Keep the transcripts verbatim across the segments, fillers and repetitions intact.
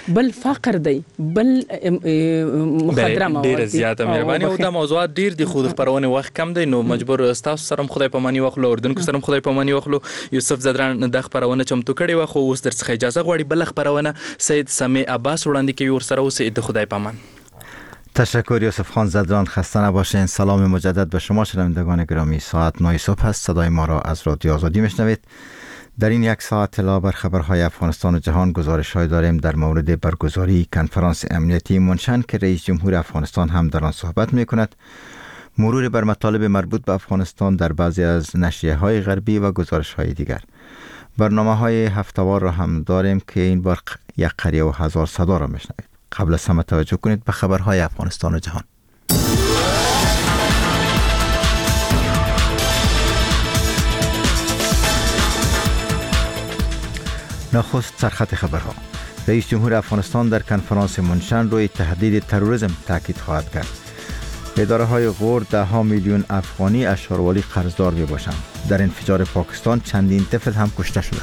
بل فقر دی، بل مخدره مواد ډیر زیاته مهرباني. او دا موضوعات ډیر دي، خو د خبرونه وخت کم دی، نو مجبور استاسو سره خدای پاماني واخلو، اردن کو سره خدای پاماني واخلو. یوسف زدران د خبرونه چمتو کړي و، خو اوس درڅخه اجازه غواړي بل خبرونه سید سمیع عباس وړاندې کوي، ور سره اوس د خدای پامان. تشکر یوسف خان زدران، خسته نباشین. سلام مجدد به شما شنوندگان گرامی. ساعت نه صبح است. صدای ما را از رادیو آزادی میشنوید. در این یک ساعت اطلاع بر خبرهای افغانستان و جهان گزارش‌های داریم در مورد برگزاری کنفرانس امنیتی منشن که رئیس جمهور افغانستان هم در آن صحبت می‌کند. مرور بر مطالب مربوط به افغانستان در بعضی از نشریه‌های غربی و گزارش‌های دیگر. برنامه‌های هفته‌وار را هم داریم که این بار یک قریه و هزار صدا را میشنوید. قبل از همه توجه کنید به خبرهای افغانستان و جهان. نخست سرخط خبرها. رئیس جمهور افغانستان در کنفرانس منشن روی تهدید تروریسم تاکید خواهد کرد. اداره های غور ده ها میلیون افغانی از شاروالی قرضدار می باشند. در انفجار پاکستان چندین طفل هم کشته شده.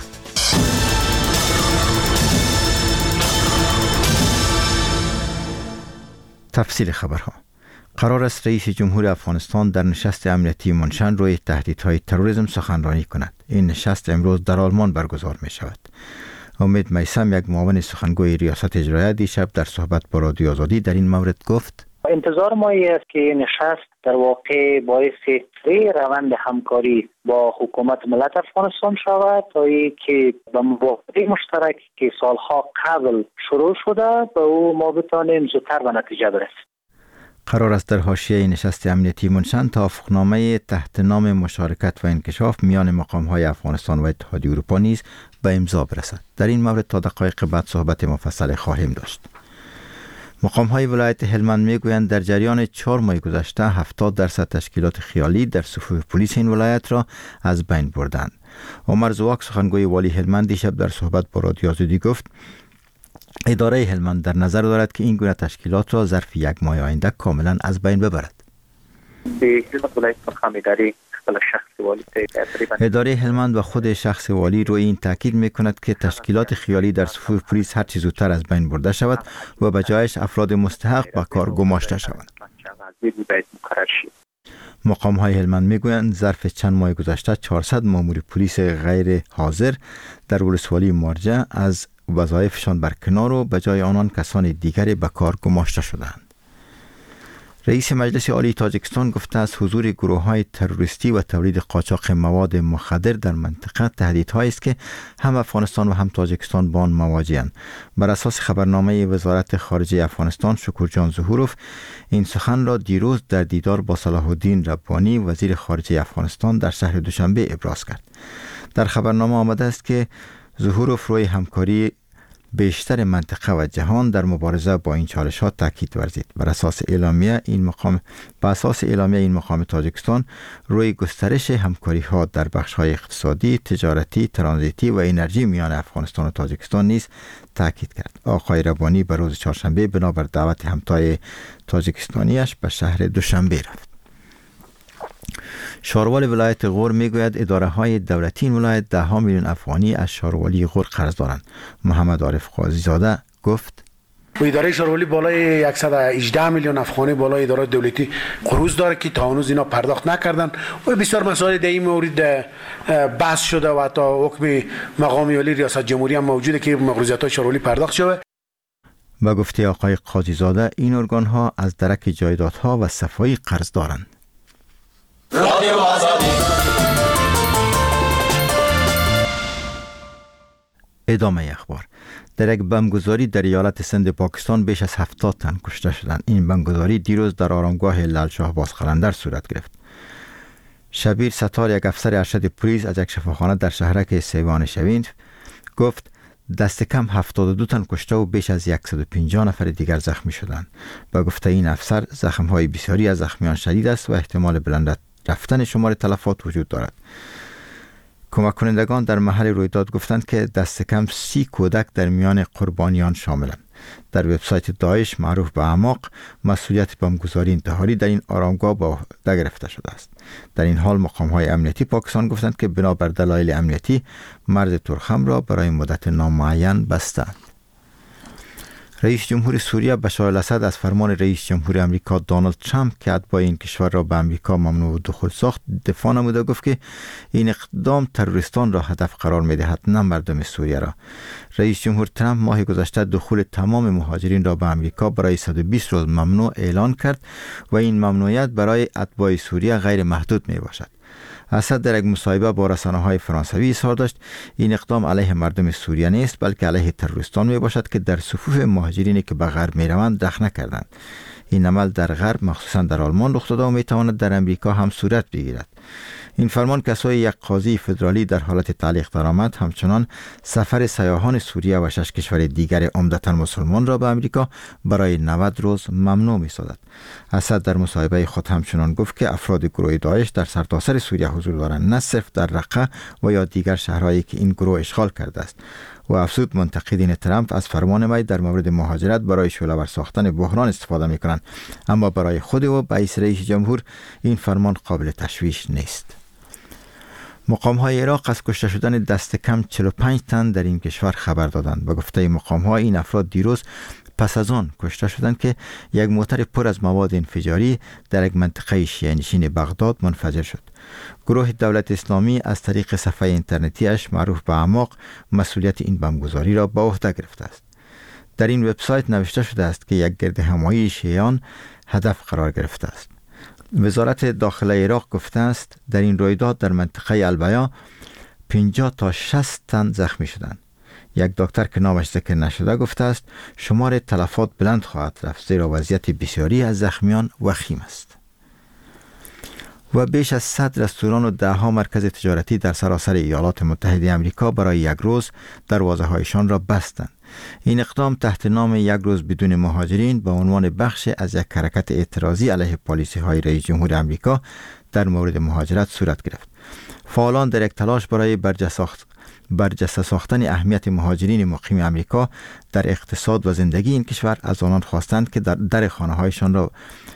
تفصیل خبرها. قرار است رئیس جمهور افغانستان در نشست امنیتی منشن روی تهدیدهای تروریسم سخنرانی کند. این نشست امروز در آلمان برگزار می شود. امید میثم، یک معاون سخنگوی ریاست اجرایه، دیشب در صحبت با رادیو آزادی در این مورد گفت: انتظار ما است که این نشست در واقع باعث روند همکاری با حکومت ملت افغانستان شود تا اینکه به موافقه مشترک که سالها قبل شروع شده به او ما بتوانیم زودتر به نتیجه برسیم. قرار است در حاشیه نشست امنیتی منشن توافقنامه تحت نام مشارکت و انکشاف میان مقام‌های افغانستان و اتحادیه اروپا نیز به امضا برسد. در این مورد تا دقایق بعد صحبت مفصل خواهیم داشت. مقام‌های ولایت هلمند میگویند در جریان چهار ماه گذشته هفتاد درصد تشکیلات خیالی در صفوف پلیس این ولایت را از بین بردند. عمر زواک، سخنگوی والی هلمند، دیشب در صحبت با رادیو آزادی گفت اداره هلمند در نظر دارد که این گونه تشکیلات را ظرف یک ماه آینده کاملا از بین ببرد. اداره هلمند و خود شخص والی روی این تاکید میکند که تشکیلات خیالی در صفوف پلیس هر چه زودتر از بین برده شود و به جایش افراد مستحق به کار گماشته شوند. مقام های هلمند میگویند ظرف چند ماه گذشته چهارصد مامور پلیس غیر حاضر در ولسوالی مارجه از وظایفشان برکنار و به جای آنان کسان دیگری به کار گماشته شدند. رئیس مجلس عالی تاجیکستان گفته است حضور گروه‌های تروریستی و تولید قاچاق مواد مخدر در منطقه تهدیدهایی است که هم افغانستان و هم تاجیکستان با آن مواجه‌اند. بر اساس خبرنامه وزارت خارجه افغانستان، شکرجان ظهوروف این سخن را دیروز در دیدار با صلاح الدین ربانی وزیر خارجه افغانستان در شهر دوشنبه ابراز کرد. در خبرنامه آمده است که ظهوروف روی همکاری بیشتر منطقه و جهان در مبارزه با این چالش‌ها تاکید ورزید. بر اساس اعلامیه این مقام بر اساس اعلامیه این مقام تاجیکستان روی گسترش همکاری‌ها در بخش‌های اقتصادی، تجارتی، ترانزیتی و انرژی میان افغانستان و تاجیکستان نیز تاکید کرد. آقای ربانی به روز چهارشنبه بنابر دعوت همتای تاجیکستانیش به شهر دوشنبه رفت. شاروال ولایت غور میگوید اداره های دولتی این ولایت ده ها میلیون افغانی از شاروالی غور قرض دارند. محمد عارف قاضی زاده گفت اداره شاروالی بالای صد و هجده میلیون افغانی بالای اداره دولتی قروض داره که تا هنوز اینا پرداخت نکردن و بسیار مسائل در این مورد بحث شده و حتی حکم مقام عالی ریاست جمهوری هم موجوده که مقروضیات های شاروالی پرداخت شود. با گفته آقای قاضی زاده این ارگان ها از درک جایدادها و صفایی قرض دارند. رادیو آزادی. ادامه اخبار. در یک بمبگذاری در ایالت سند پاکستان بیش از هفتاد تن کشته شدند. این بمبگذاری دیروز در آرامگاه لال شاه باز قلندر صورت گرفت. شبیر ستار، یک افسر ارشد پلیس از یک شفاخانه در شهرک سیوان شوین، گفت دست کم هفتاد و دو تن کشته و بیش از صد و پنجاه نفر دیگر زخمی شدند. با گفته این افسر زخم‌های بسیاری از زخمیان شدید است و احتمال بلند رفتن شمار تلفات وجود دارد. کمک کنندگان در محل رویداد گفتند که دست کم سی کودک در میان قربانیان شاملند. در وبسایت داعش معروف به اعماق مسئولیت بمبگذاری انتحاری در این آرامگاه به عهده گرفته شده است. در این حال مقام‌های امنیتی پاکستان گفتند که بنابر دلایل امنیتی مرز ترخم را برای مدت نامعین بستند. رئیس جمهور سوریه بشار الاسد از فرمان رئیس جمهور امریکا دونالد ترامپ که اتباع این کشور را به امریکا ممنوع دخول ساخت دفاع نمود و گفت که این اقدام تروریستان را هدف قرار می‌دهد نه مردم سوریه را. رئیس جمهور ترامپ ماه گذشته دخول تمام مهاجرین را به امریکا برای صد و بیست روز ممنوع اعلان کرد و این ممنوعیت برای اتباع سوریه غیر محدود می باشد. اسد در یک مصاحبه با رسانه‌های فرانسوی اظهار داشت این اقدام علیه مردم سوریه نیست بلکه علیه تروریستان می باشد که در صفوف مهاجرینی که به غرب می روند رخنه کردند. این عمل در غرب مخصوصا در آلمان رخ داده و می تواند در امریکا هم صورت بگیرد. این فرمان کسای یک قاضی فدرالی در حالت تعلیق درآمد همچنان سفر سیاحان سوریه و شش کشور دیگر عمدتاً مسلمان را به امریکا برای نود روز ممنوع می سازد. اسد در مصاحبه خود همچنان گفت که افراد گروه داعش در سرتاسر سوریه حضور دارند نه صرف در رقه و یا دیگر شهرهایی که این گروه اشغال کرده است. و افزود منتقدین ترامپ از فرمان وی در مورد مهاجرت برای شعله‌ور ساختن بحران استفاده می کنند، اما برای خود و رئیس رئیس جمهور این فرمان قابل تشویش نیست. مقام‌های عراق از کشته شدن دست کم چهل و پنج تن در این کشور خبر دادند. به گفته مقام‌ها این افراد دیروز پس از آن کشته شدند که یک موتر پر از مواد انفجاری در یک منطقه شیعه نشین بغداد منفجر شد. گروه دولت اسلامی از طریق صفحه اینترنتیش معروف به اعماق مسئولیت این بمبگذاری را به عهده گرفته است. در این وبسایت نوشته شده است که یک گرد همایی شیعیان هدف قرار گرفته است. وزارت داخله عراق گفته است در این رویداد در منطقه البیا پنجاه تا شصت تن زخمی شدند. یک دکتر که نامش ذکر نشده گفته است شمار تلفات بلند خواهد رفت زیرا وضعیت بسیاری از زخمیان وخیم است. و بیش از صد رستوران و ده ها مرکز تجارتی در سراسر ایالات متحده آمریکا برای یک روز دروازه‌هایشان را بستند. این اقدام تحت نام یک روز بدون مهاجرین به عنوان بخش از یک حرکت اعتراضی علیه پالیسی‌های رئیس جمهور آمریکا در مورد مهاجرت صورت گرفت. فعالان در یک تلاش برای برجسته برجسته ساختن اهمیت مهاجرین مقیم آمریکا در اقتصاد و زندگی این کشور از آنان خواستند که در در خانه‌هایشان را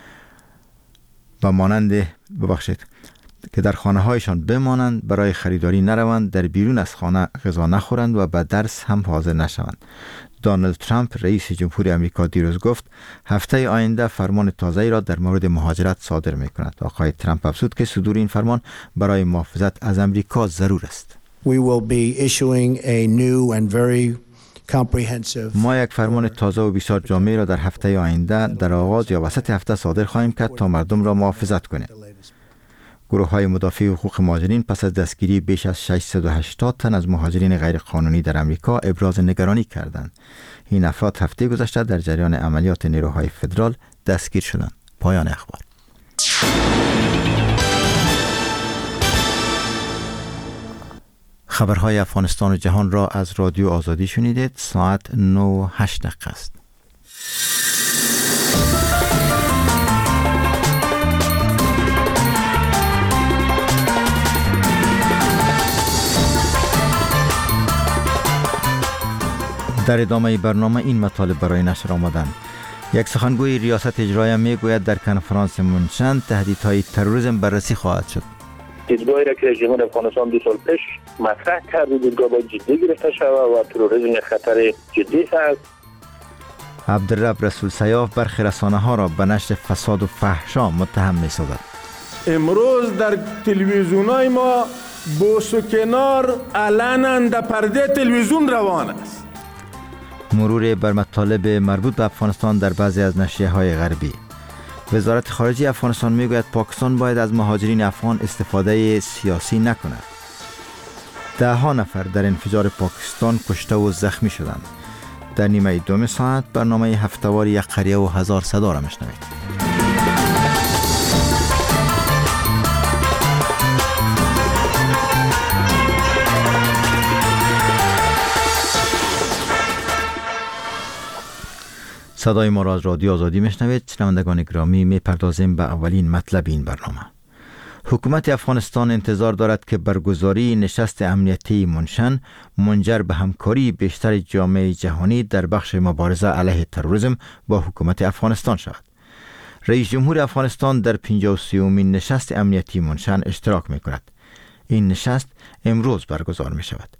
و مانند ببخشید که در خانه هایشان بمانند، برای خریداری نروند، در بیرون از خانه غذا نخورند و به درس هم حاضر نشوند. دونالد ترامپ رئیس جمهور آمریکا دیروز گفت هفته آینده فرمان تازه‌ای را در مورد مهاجرت صادر می‌کند. آقای ترامپ افزود که صدور این فرمان برای محافظت از آمریکا ضرور است. We will be issuing a new and very ما یک فرمان تازه و بسیار جامع را در هفته آینده در آغاز یا وسط هفته صادر خواهیم کرد تا مردم را محافظت کنیم. گروه های مدافع حقوق مهاجرین پس از دستگیری بیش از ششصد و هشتاد تن از مهاجرین غیر قانونی در آمریکا ابراز نگرانی کردند. این افراد هفته گذشته در جریان عملیات نیروهای فدرال دستگیر شدند. پایان اخبار. خبرهای افغانستان و جهان را از رادیو آزادی شنیدید. ساعت نه و هشت دقیقه است. در ادامه برنامه این مطالب برای نشر آمدند. یک سخنگوی ریاست اجرایی می گوید در کنفرانس منشن تهدیدهای تروریسم بررسی خواهد شد. دیدگاهی را که رژیم افغانستان دو سال پیش مطرح کرد دیدگاه باید جدی گرفته شود و تروریسم خطر جدی است. عبدالرب رسول سیاف برخی رسانه ها را به نشر فساد و فحشا متهم می سازد. امروز در تلویزیونای ما بوس و کنار علنا در پرده تلویزیون روان است. مرور بر مطالب مربوط به افغانستان در بعضی از نشریه های غربی. وزارت خارجه افغانستان میگوید پاکستان باید از مهاجرین افغان استفاده سیاسی نکند. ده ها نفر در انفجار پاکستان کشته و زخمی شدند. در نیمه دوم ساعت برنامه هفته‌وار یک قریه و هزار صدا را میشنوید. صدای ما را از رادیو آزادی میشنوید. شنوندگان گرامی، میپردازیم به اولین مطلب این برنامه. حکومت افغانستان انتظار دارد که برگزاری نشست امنیتی منشن منجر به همکاری بیشتر جامعه جهانی در بخش مبارزه علیه تروریسم با حکومت افغانستان شود. رئیس جمهور افغانستان در پنجاه و سومین نشست امنیتی منشن اشتراک می کند. این نشست امروز برگزار می شود.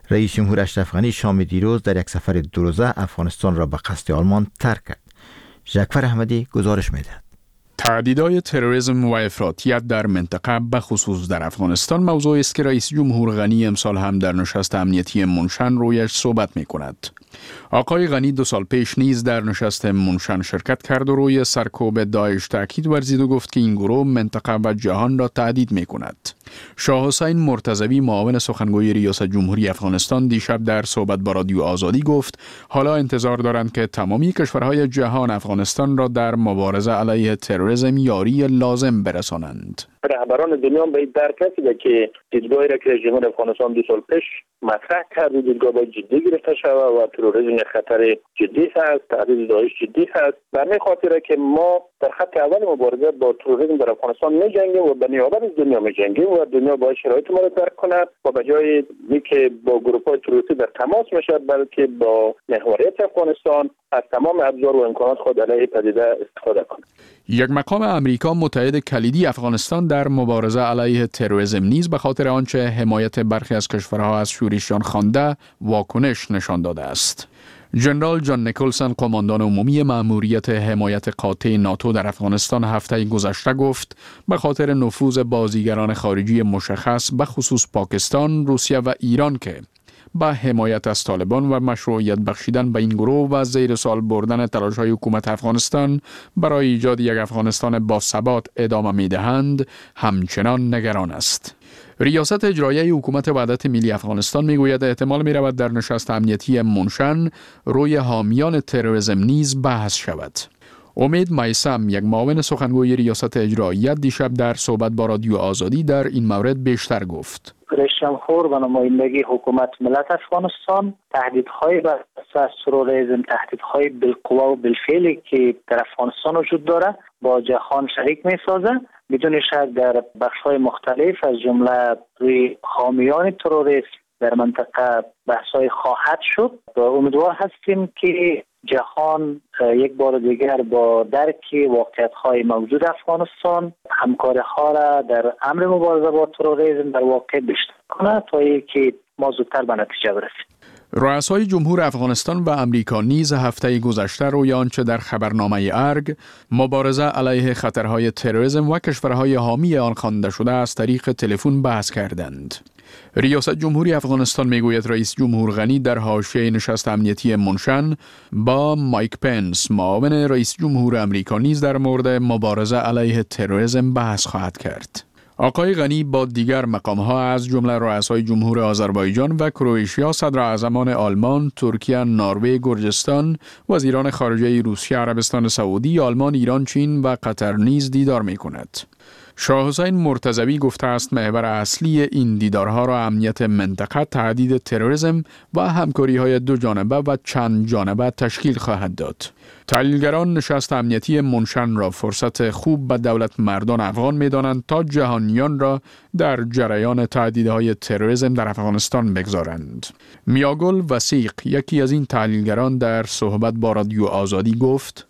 رئیس جمهور اشرف غنی شام دیروز در یک سفر دو روزه افغانستان را به قصد آلمان ترک کرد. جعفر احمدی گزارش می‌دهد. تهدیدهای تروریسم و افراطیت در منطقه به خصوص در افغانستان موضوعی است که رئیس جمهور غنی امسال هم در نشست امنیتی منشن رویش صحبت می کند. آقای غنی دو سال پیش نیز در نشست منشن شرکت کرد و روی سرکوب داعش تاکید ورزید و گفت که این گروه منطقه و جهان را تهدید می کند. شاه حسین مرتضوی معاون سخنگوی ریاست جمهوری افغانستان دیشب در صحبت با رادیو آزادی گفت حالا انتظار دارند که تمامی کشورهای جهان افغانستان را در مبارزه علیه تروریسم یاری لازم برسانند. رهبران دنیا به این درک رسیده که دیدگاهی را که رئیس جمهور افغانستان دو سال پیش مطرح کرد و دیدگاه باید جدی گرفته شود و تروریسم خطر جدی هست، تهدید داعش جدی هست. به همین خاطر که ما در خط اول مبارزه با تروریسم در افغانستان می‌جنگیم و به نیابت از دنیا می‌جنگیم و دنیا باید شرایط ما را درک کند و به جای اینکه با گروه‌های تروریستی در تماس باشد بلکه با محوریت افغانستان از تمام ابزار و امکانات خود علیه پدیده استفاده کند. یک مقام امریکا متحد کلیدی افغانستان در مبارزه علیه تروریسم نیز به خاطر آنچه حمایت برخی از کشورها از شورشیان خوانده واکنش نشان داده است. جنرال جان نیکلسون قماندان عمومی مأموریت حمایت قاطع ناتو در افغانستان هفته گذشته گفت به خاطر نفوذ بازیگران خارجی مشخص به خصوص پاکستان، روسیه و ایران که با حمایت از طالبان و مشروعیت بخشیدن به این گروه و زیر سوال بردن تلاش‌های حکومت افغانستان برای ایجاد یک افغانستان با ثبات ادامه می‌دهند، همچنان نگران است. ریاست اجرایی حکومت وحدت ملی افغانستان میگوید احتمال می‌رود در نشست امنیتی منشن روی حامیان تروریسم نیز بحث شود. امید میثم یک معاون سخنگوی ریاست اجرایی دیشب در صحبت با رادیو آزادی در این مورد بیشتر گفت. رئیس جمهور و نمایندگی حکومت ملت افغانستان تهدیدهای بر اساس تروریسم، تهدیدهای بالقوه و بالفعلی که در افغانستان وجود داره با جهان شریک می‌سازه. بدون شک در بخش‌های مختلف از جمله روی حامیان تروریسم در منطقه بحث‌های خواهد شد و امیدوار هستیم که جهان یک بار دیگر با درک واقعیت‌های موجود افغانستان همکاری‌ها را در امر مبارزه با تروریسم در واقع بیشتر کنه تا اینکه ما زودتر به نتیجه برسیم. رؤسای جمهور افغانستان و امریکا نیز هفته گذشته روی آنچه در خبرنامه ارگ مبارزه علیه خطرهای تروریسم و کشورهای حامی آن خوانده شده از طریق تلفن بحث کردند. ریاست جمهوری افغانستان میگوید رئیس جمهور غنی در حاشیه نشست امنیتی منشن با مایک پنس معاون رئیس جمهور امریکا نیز در مورد مبارزه علیه تروریسم بحث خواهد کرد. آقای غنی با دیگر مقام‌ها از جمله رؤسای جمهور آذربایجان و کرواتیا، صدراعظمان آلمان، ترکیه، نروژ، گرجستان، وزیران خارجه روسیه، عربستان سعودی، آلمان، ایران، چین و قطر نیز دیدار می‌کند. شاه حسین مرتضوی گفته است محور اصلی این دیدارها را امنیت منطقه، تهدید تروریسم و همکاری‌های دو جانبه و چند جانبه تشکیل خواهد داد. تحلیلگران نشست امنیتی منشن را فرصت خوب به دولت مردان افغان می‌دانند تا جهانیان را در جریان تهدیدهای تروریسم در افغانستان بگذارند. میاگل وسیق یکی از این تحلیلگران در صحبت با رادیو آزادی گفت: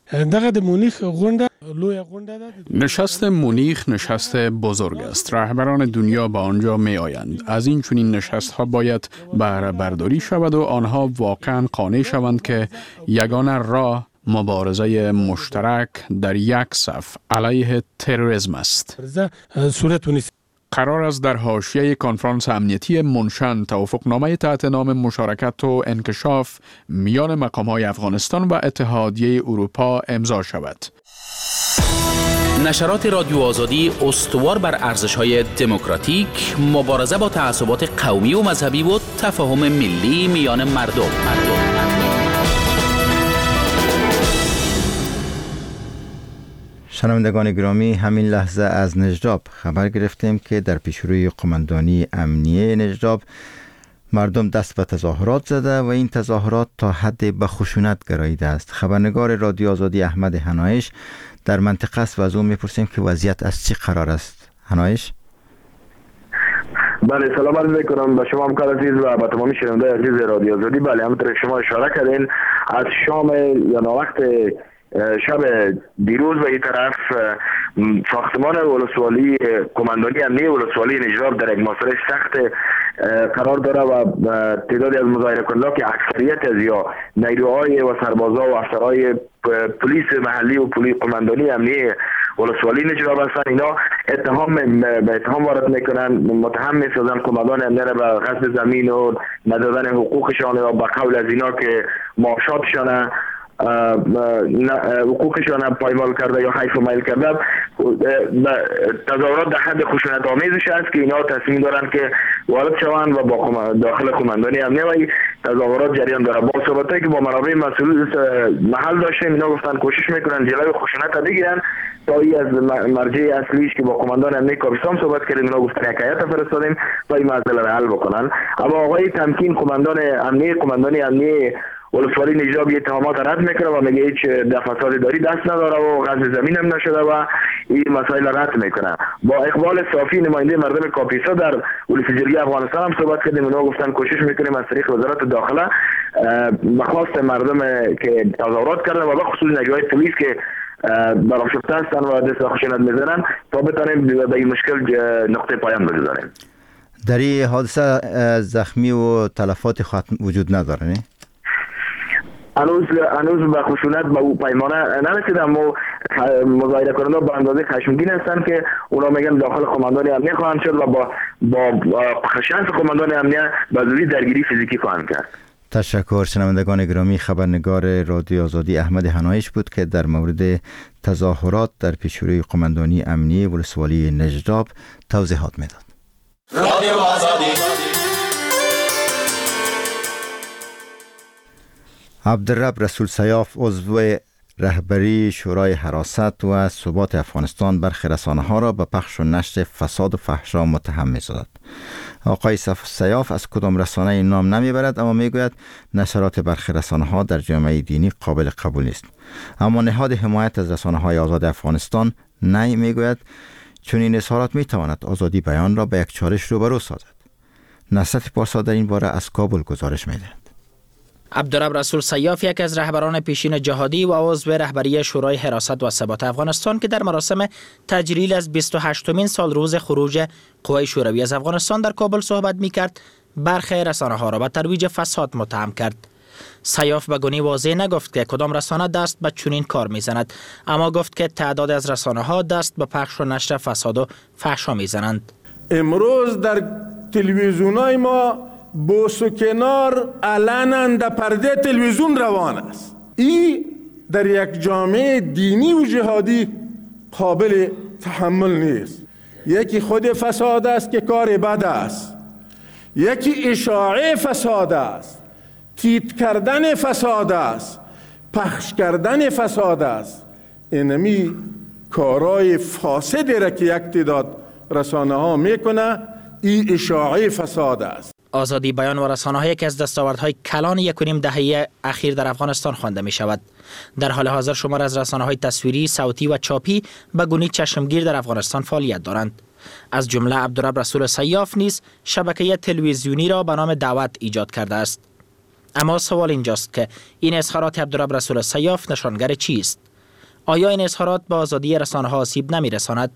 نشست مونیخ نشست بزرگ است. رهبران دنیا به آنجا می آیند. از این چنین نشست ها باید بهره برداری شود و آنها واقعا قانع شوند که یگانه راه مبارزه مشترک در یک صف علیه تروریسم است. قرار است در حاشیه کنفرانس امنیتی منشن توافقنامه تحت نام مشارکت و انکشاف میان مقام‌های افغانستان و اتحادیه اروپا امضا شود. نشرات رادیو آزادی استوار بر ارزش‌های دموکراتیک، مبارزه با تعصبات قومی و مذهبی و تفاهم ملی میان مردم. مردم. شنوندگان گرامی، همین لحظه از نجراب خبر گرفتیم که در پیشروی قماندانی امنیه نجراب مردم دست به تظاهرات زده و این تظاهرات تا حد به خشونت گراییده است. خبرنگار رادیو آزادی احمد هنایش در منطقه است و از او میپرسیم که وضعیت از چی قرار است. هنایش؟ بله، سلام عرض میکنم به شما همکار عزیز و به تمامی شنوندگان عزیز رادیو آزادی. بله، همونطور که شما اشاره کردین از شام یا وقت شب دیروز و این طرف ساختمان ولسوالی قماندانی امنیه ولسوالی نجراب در یک محاصره سخت قرار داره و تعدادی از مظاهره کننده که اکثریت از یا نیروهای و سربازا و افسرهای پلیس محلی و پلیس قماندانی امنیه ولسوالی نجراب هستن، اینا اتهام به اتهام وارد میکنن، متهم میسازن قماندان امنیه را به غصب زمین و ندادن حقوقشان و به قول از اینا که معاشاتشان حقوقشان پایمال کرده یا حیف و میل کرده. تظاهرات در حد خشونت آمیزش است که اینا تصمیم دارن که وارد شوند و با داخل قماندانی امنیه و تظاهرات جریان داره. با صحبتایی که با منابع مسئول محل داشتیم، اینا گفتن کوشش میکنن جلوی خشونت را بگیرن. تا ای از مرجع اصلیش که با قماندان امنیه کابستان صحبت کردیم، اینا گفتن یک هیئت فرستادیم تا این مسئله را حل بکنن. اما آقای تمکین قماندان امنیه قماندانی امنیه ولسوالی نجاب اتهامات رد میکنه و میگه هیچ در فساد داری دست نداره و غصب زمین هم نشده و این مسائل رد میکنه. با اقبال صافی نماینده مردم کاپیسا در ولایت جرگی افغانستان هم صحبت کردیم، اونا گفتن کوشش میکنیم از طریق وزارت داخله بخواست مردم که تظاهرات کردن و به خصوص نیروهای پلیس که برافشفته هستن و دست خشونت میزنن تا بتونیم به این مشکل نقطه پایان بگذاریم. در این حادثه زخمی و تلفات ختم وجود نداره نه؟ هنوز هنوز به خشونت به او پیمانه نرسیدن. اما مظاهره کننده به اندازه خشمگین هستند که اونا میگن داخل قماندانی امنیه خواهند شد و با با خشنس قماندان امنیه به زودی درگیری فیزیکی خواهند کرد. تشکر. شنوندگان گرامی، خبرنگار رادیو آزادی احمد حنایش بود که در مورد تظاهرات در پیشروی قماندانی امنیه ولسوالی نجراب توضیحات میداد. رادیو آزادی. عبدالرب رسول سیاف عضو رهبری شورای حراست و ثبات افغانستان برخی رسانه‌ها را به پخش و نشر فساد و فحشا متهم می‌سازد. آقای سیاف از کدام رسانه این نام نمیبرد، اما میگوید نشرات برخی رسانه‌ها در جامعه دینی قابل قبول نیست. اما نهاد حمایت از رسانه‌های آزاد افغانستان نه میگوید چون این اظهارات میتواند آزادی بیان را به یک چالش روبرو سازد. نصرت پارسا در این باره از کابل گزارش می‌دهد. عبدالرب رسول سیاف یک از رهبران پیشین جهادی و عضو رهبری شورای حراست و ثبات افغانستان که در مراسم تجلیل از بیست و هشتمین سال روز خروج قوای شوروی از افغانستان در کابل صحبت می‌کرد، برخی رسانه‌ها را به ترویج فساد متهم کرد. سیاف به گونه واضح نگفت که کدام رسانه دست به چنین کار می‌زند، اما گفت که تعداد از رسانه‌ها دست به پخش و نشر فساد و فحشا می‌زنند. امروز در تلویزیون‌های ما بوس و کنار علنا در پرده تلویزیون روان است. این در یک جامعه دینی و جهادی قابل تحمل نیست. یکی خود فساد است که کار بد است، یکی اشاعه فساد است، تیت کردن فساد است، پخش کردن فساد است. اینمی کارهای فاسدی را که یک تعداد رسانه ها میکنه، این اشاعه فساد است. آزادی بیان و رسانه‌های که از دستاوردهای کلان یک و نیم دهه اخیر در افغانستان خوانده می شود. در حال حاضر شمار از رسانه‌های تصویری، صوتی و چاپی به گونه چشمگیر در افغانستان فعالیت دارند. از جمله عبدالرب رسول سیاف نیز شبکه تلویزیونی را به نام دعوت ایجاد کرده است. اما سوال اینجاست که این اظهارات عبدالرب رسول سیاف نشانگر چیست؟ آیا این اظهارات به آزادی رسانه‌ها آسیب نمی‌رساند؟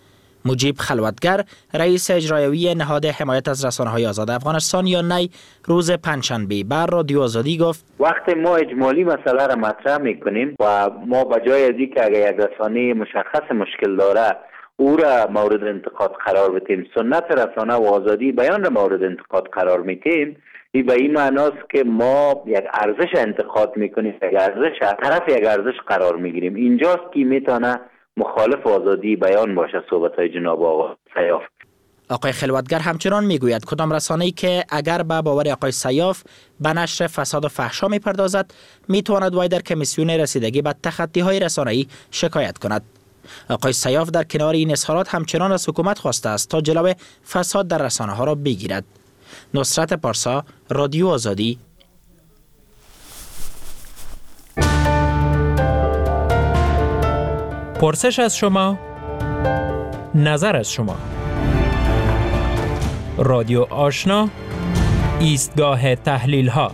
مجیب خلوتگر، رئیس اجرایی نهاد حمایت از رسانه‌های آزاد افغانستان یا نی، روز پنجشنبه بر رادیو آزادی گفت: وقتی ما اجمالی مسئله را مطرح می‌کنیم و ما بجای از اینکه اگر یک رسانه مشخص مشکل داره او را مورد انتقاد قرار بدیم، سنت رسانه و آزادی بیان را مورد انتقاد قرار میدیم، این به این معناست که ما یک ارزش انتقاد میکنیم، یک ارزش از طرف یک ارزش قرار میگیریم. اینجاست که میتونه مخالف آزادی بیان باشه صحبت‌های جناب آقای سیاف. آقای خلوتگر همچنان میگوید کدام رسانه‌ای که اگر به باور آقای سیاف به نشر فساد و فحشا میپردازد میتواند وای در کمیسیون رسیدگی به تخطی‌های رسانه‌ای شکایت کند. آقای سیاف در کنار این اظهارات همچنان از حکومت خواسته است تا جلوی فساد در رسانه‌ها را بگیرد. نصرت پارسا، رادیو آزادی. پرسش از شما، نظر از شما. رادیو آشنا، ایستگاه تحلیل ها.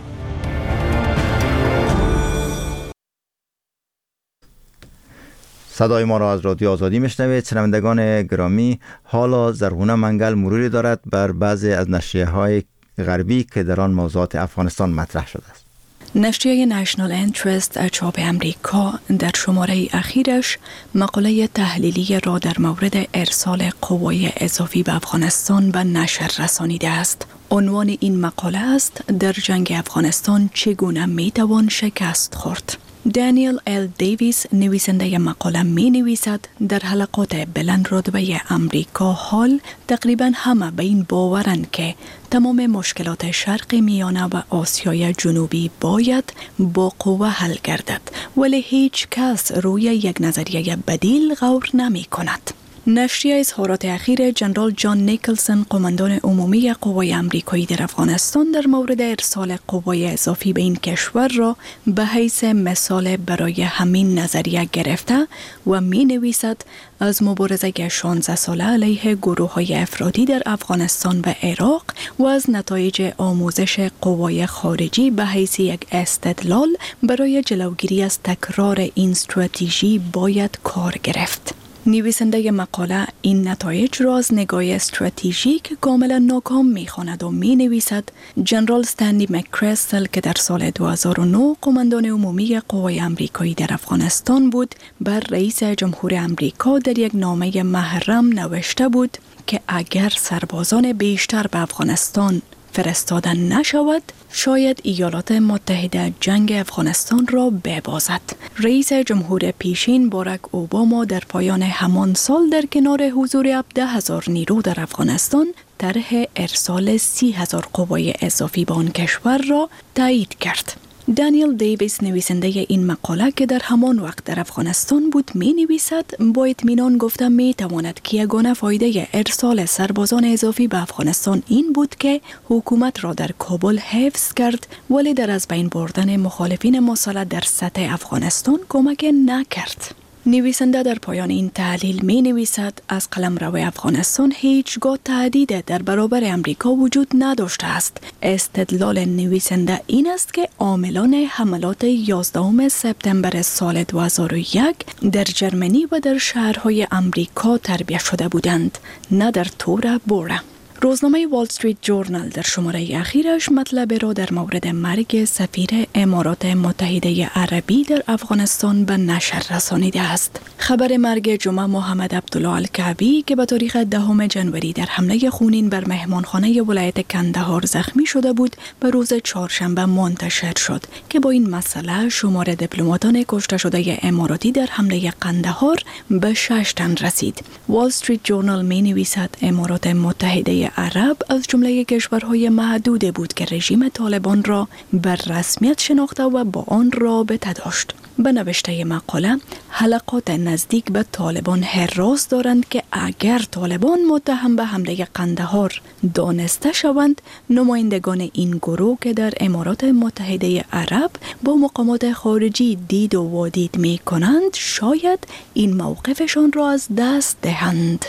صدای ما را از رادیو آزادی میشنوید. شنوندگان گرامی، حالا زرغونه منگل مروری دارد بر بعضی از نشریه‌های غربی که در آن موضوعات افغانستان مطرح شده است. نشریه نشنال انترست چاپ امریکا در شماره اخیرش مقاله تحلیلی را در مورد ارسال قوای اضافی به افغانستان به نشر رسانیده است. عنوان این مقاله است: در جنگ افغانستان چگونه میتوان شکست خورد. دانیل ال دیویس نویسنده مقاله می نویسد در حلقات بلند رتبه امریکا حال تقریبا همه به این باورند که تمام مشکلات شرق میانه و آسیای جنوبی باید با قوه حل گردد، ولی هیچ کس روی یک نظریه بدیل غور نمی کند. نشریه اظهارات اخیر جنرال جان نیکلسون، قماندان عمومی قوای آمریکایی در افغانستان، در مورد ارسال قوای اضافی به این کشور را به حیث مثال برای همین نظریه گرفته و می نویسد از مبارزه شانزده ساله علیه گروه های افراطی در افغانستان و عراق و از نتایج آموزش قوای خارجی به حیث یک استدلال برای جلوگیری از تکرار این استراتژی باید کار گرفت. نویسنده مقاله این نتایج را از نگاه استراتژیک کاملا ناکام می‌خواند و می‌نویسد جنرال استنلی مک‌کریستل که در سال دو هزار و نه قماندان عمومی قوای آمریکایی در افغانستان بود، بر رئیس جمهور آمریکا در یک نامه محرم نوشته بود که اگر سربازان بیشتر به افغانستان فرستاده نشود، شاید ایالات متحده جنگ افغانستان را ببازد. رئیس جمهور پیشین باراک اوباما در پایان همان سال در کنار حضور هفده هزار نیرو در افغانستان طرح ارسال سی هزار قوای اضافی به آن کشور را تایید کرد. دانیل دیویس نویسنده این مقاله که در همان وقت در افغانستان بود می نویسد با اطمینان گفته می تواند که یگانه فایده ارسال سربازان اضافی به افغانستان این بود که حکومت را در کابل حفظ کرد، ولی در از بین بردن مخالفین مسلح در سطح افغانستان کمک نکرد. نویسنده در پایان این تحلیل می نویسد از قلمرو افغانستان هیچگاه تهدید در برابر امریکا وجود نداشته است. استدلال نویسنده این است که عاملان حملات یازدهم سپتامبر سال دو هزار و یک در جرمنی و در شهرهای امریکا تربیت شده بودند، نه در تور بوره. روزنامه وال استریت جورنال در شماره اخیرش مطلب را در مورد مرگ سفیر امارات متحده عربی در افغانستان به نشر رسانیده است. خبر مرگ جمعه محمد عبدالله الکعبی که به تاریخ دهم ژانویه در حمله خونین بر مهمانخانه ولایت کندهار زخمی شده بود، به روز چهارشنبه منتشر شد که با این مسئله شمار دیپلماتان کشته شده اماراتی در حمله قندهار به شش تن رسید. وال استریت جورنال می نویسد امارات متحده عرب از جمله کشورهای محدود بود که رژیم طالبان را بر رسمیت شناخته و با آن رابطه داشت. به نوشته مقاله، حلقات نزدیک به طالبان حراس دارند که اگر طالبان متهم به حمله قندهار دانسته شوند، نمایندگان این گروه که در امارات متحده عرب با مقامات خارجی دید و وادید می کنند، شاید این موقفشان را از دست دهند.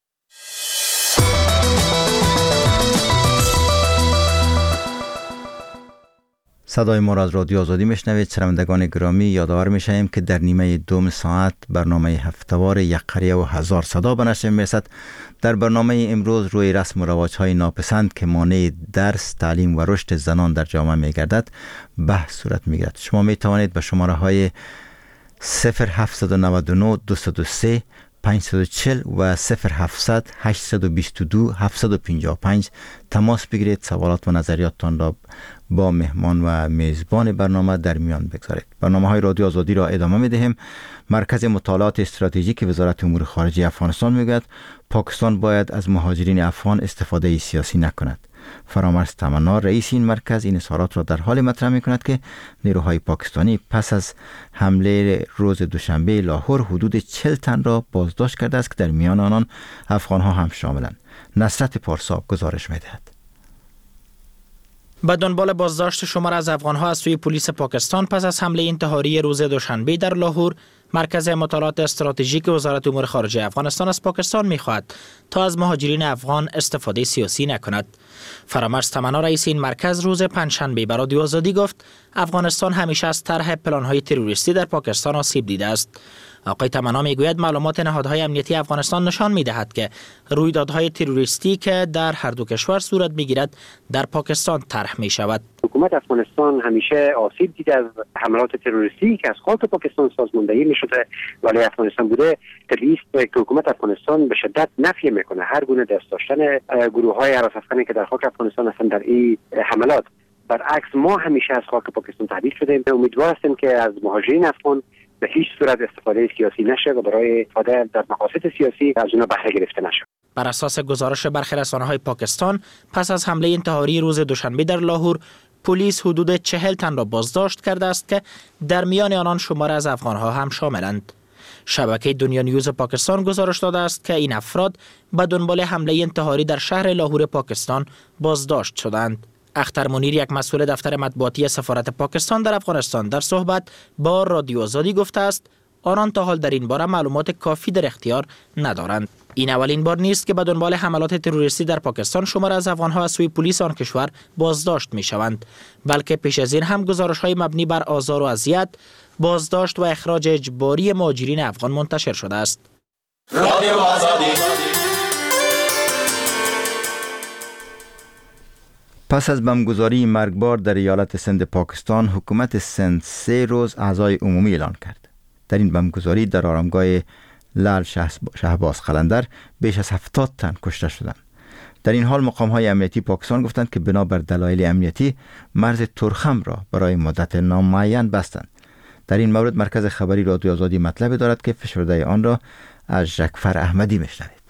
صدای ما را از رادیو آزادی میشنوید. شنوندگان گرامی، یادآور میشیم که در نیمه دوم ساعت برنامه هفته‌وار یک قریه و هزار صدا به نشر میرسد. در برنامه امروز روی رسم و رواج‌های ناپسند که مانع درس، تعلیم و رشد زنان در جامعه میگردد بحث صورت میگیرد. شما میتوانید به شماره های صفر هفت نه نه دو صفر سه پانصد و چهل و صفر هفتصد هشتصد و بیست و دو هفتصد و پنجاه و پنج تماس بگیرید. سوالات و نظریاتتان را با مهمان و میزبان برنامه در میان بگذارید. برنامه های رادیو آزادی را ادامه می دهیم. مرکز مطالعات استراتژیک وزارت امور خارجه افغانستان میگوید پاکستان باید از مهاجرین افغان استفاده سیاسی نکند. فرامرز تمنا رئیس این مرکز این اظهارات را در حال مطرح می کند که نیروهای پاکستانی پس از حمله روز دوشنبه لاهور حدود چهل تن را بازداشت کرده است که در میان آنان افغان ها هم شاملند. نصرت پارسا گزارش می دهد. به دنبال بازداشت شمار از افغان‌ها از سوی پلیس پاکستان پس از حمله انتحاری روز دوشنبه در لاهور، مرکز مطالعات استراتژیک وزارت امور خارجه افغانستان از پاکستان می‌خواهد تا از مهاجرین افغان استفاده سیاسی نکند. فرامرز تمنا رئیس این مرکز روز پنجشنبه به رادیو آزادی گفت افغانستان همیشه از طرح پلان‌های تروریستی در پاکستان آسیب دیده است. آقای تمنا میگوید معلومات نهادهای امنیتی افغانستان نشان می‌دهد که رویدادهای تروریستی که در هر دو کشور صورت می‌گیرد در پاکستان طرح می‌شود. حکومت افغانستان همیشه آسیب دیده از حملات تروریستی که از خاک پاکستان سازماندهی می‌شده ولی افغانستان بوده. تروریست که حکومت افغانستان به شدت نفی میکنه هر گونه دست داشتن گروه‌های هراس افغانی که در خاک افغانستان هستند در این حملات. برعکس ما همیشه از خاک پاکستان تهدید شدیم. امیدوار هستیم که از مهاجرین افغان به هیچ صورت استفاده سیاسی نشه و برای استفاده در مقاصد سیاسی از اونها بهره گرفته نشه. بر اساس گزارش برخی رسانه‌های پاکستان پس از حمله انتحاری روز دوشنبه در لاهور، پلیس حدود چهل تن را بازداشت کرده است که در میان آنان شماره از افغان‌ها هم شاملند. شبکه دنیا نیوز پاکستان گزارش داده است که این افراد به دنبال حمله انتحاری در شهر لاهور پاکستان بازداشت شدند. اختر منیر، یک مسئول دفتر مطبوعاتی سفارت پاکستان در افغانستان، در صحبت با رادیو آزادی گفته است آنان تا حال در این باره معلومات کافی در اختیار ندارند. این اولین بار نیست که به دنبال حملات تروریستی در پاکستان شمار از افغان‌ها از سوی پلیس آن کشور بازداشت می‌شوند، بلکه پیش از این هم گزارش‌های مبنی بر آزار و اذیت، بازداشت و اخراج اجباری مهاجرین افغان منتشر شده است. رادیو آزادی. پس از بمبگذاری مرگبار در ایالت سند پاکستان، حکومت سند سه روز اعضای عمومی اعلان کرد. در این بمبگذاری در آرامگاه لال شهباز قلندر بیش از هفتاد تن کشته شدند. در این حال مقام‌های امنیتی پاکستان گفتند که بنابر دلایل امنیتی مرز تورخم را برای مدت نامعین بستند. در این مورد مرکز خبری رادیو آزادی مطلب دارد که فشرده آن را از جعفر احمدی میشنوید.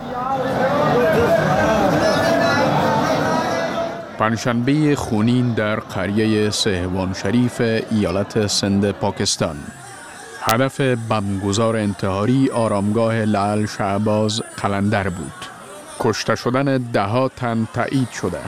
پنجشنبه خونین در قریه سهوان شریف ایالت سند پاکستان. هدف بمبگذار انتحاری آرامگاه لال شهباز قلندر بود. کشته شدن ده ها تن تایید شده.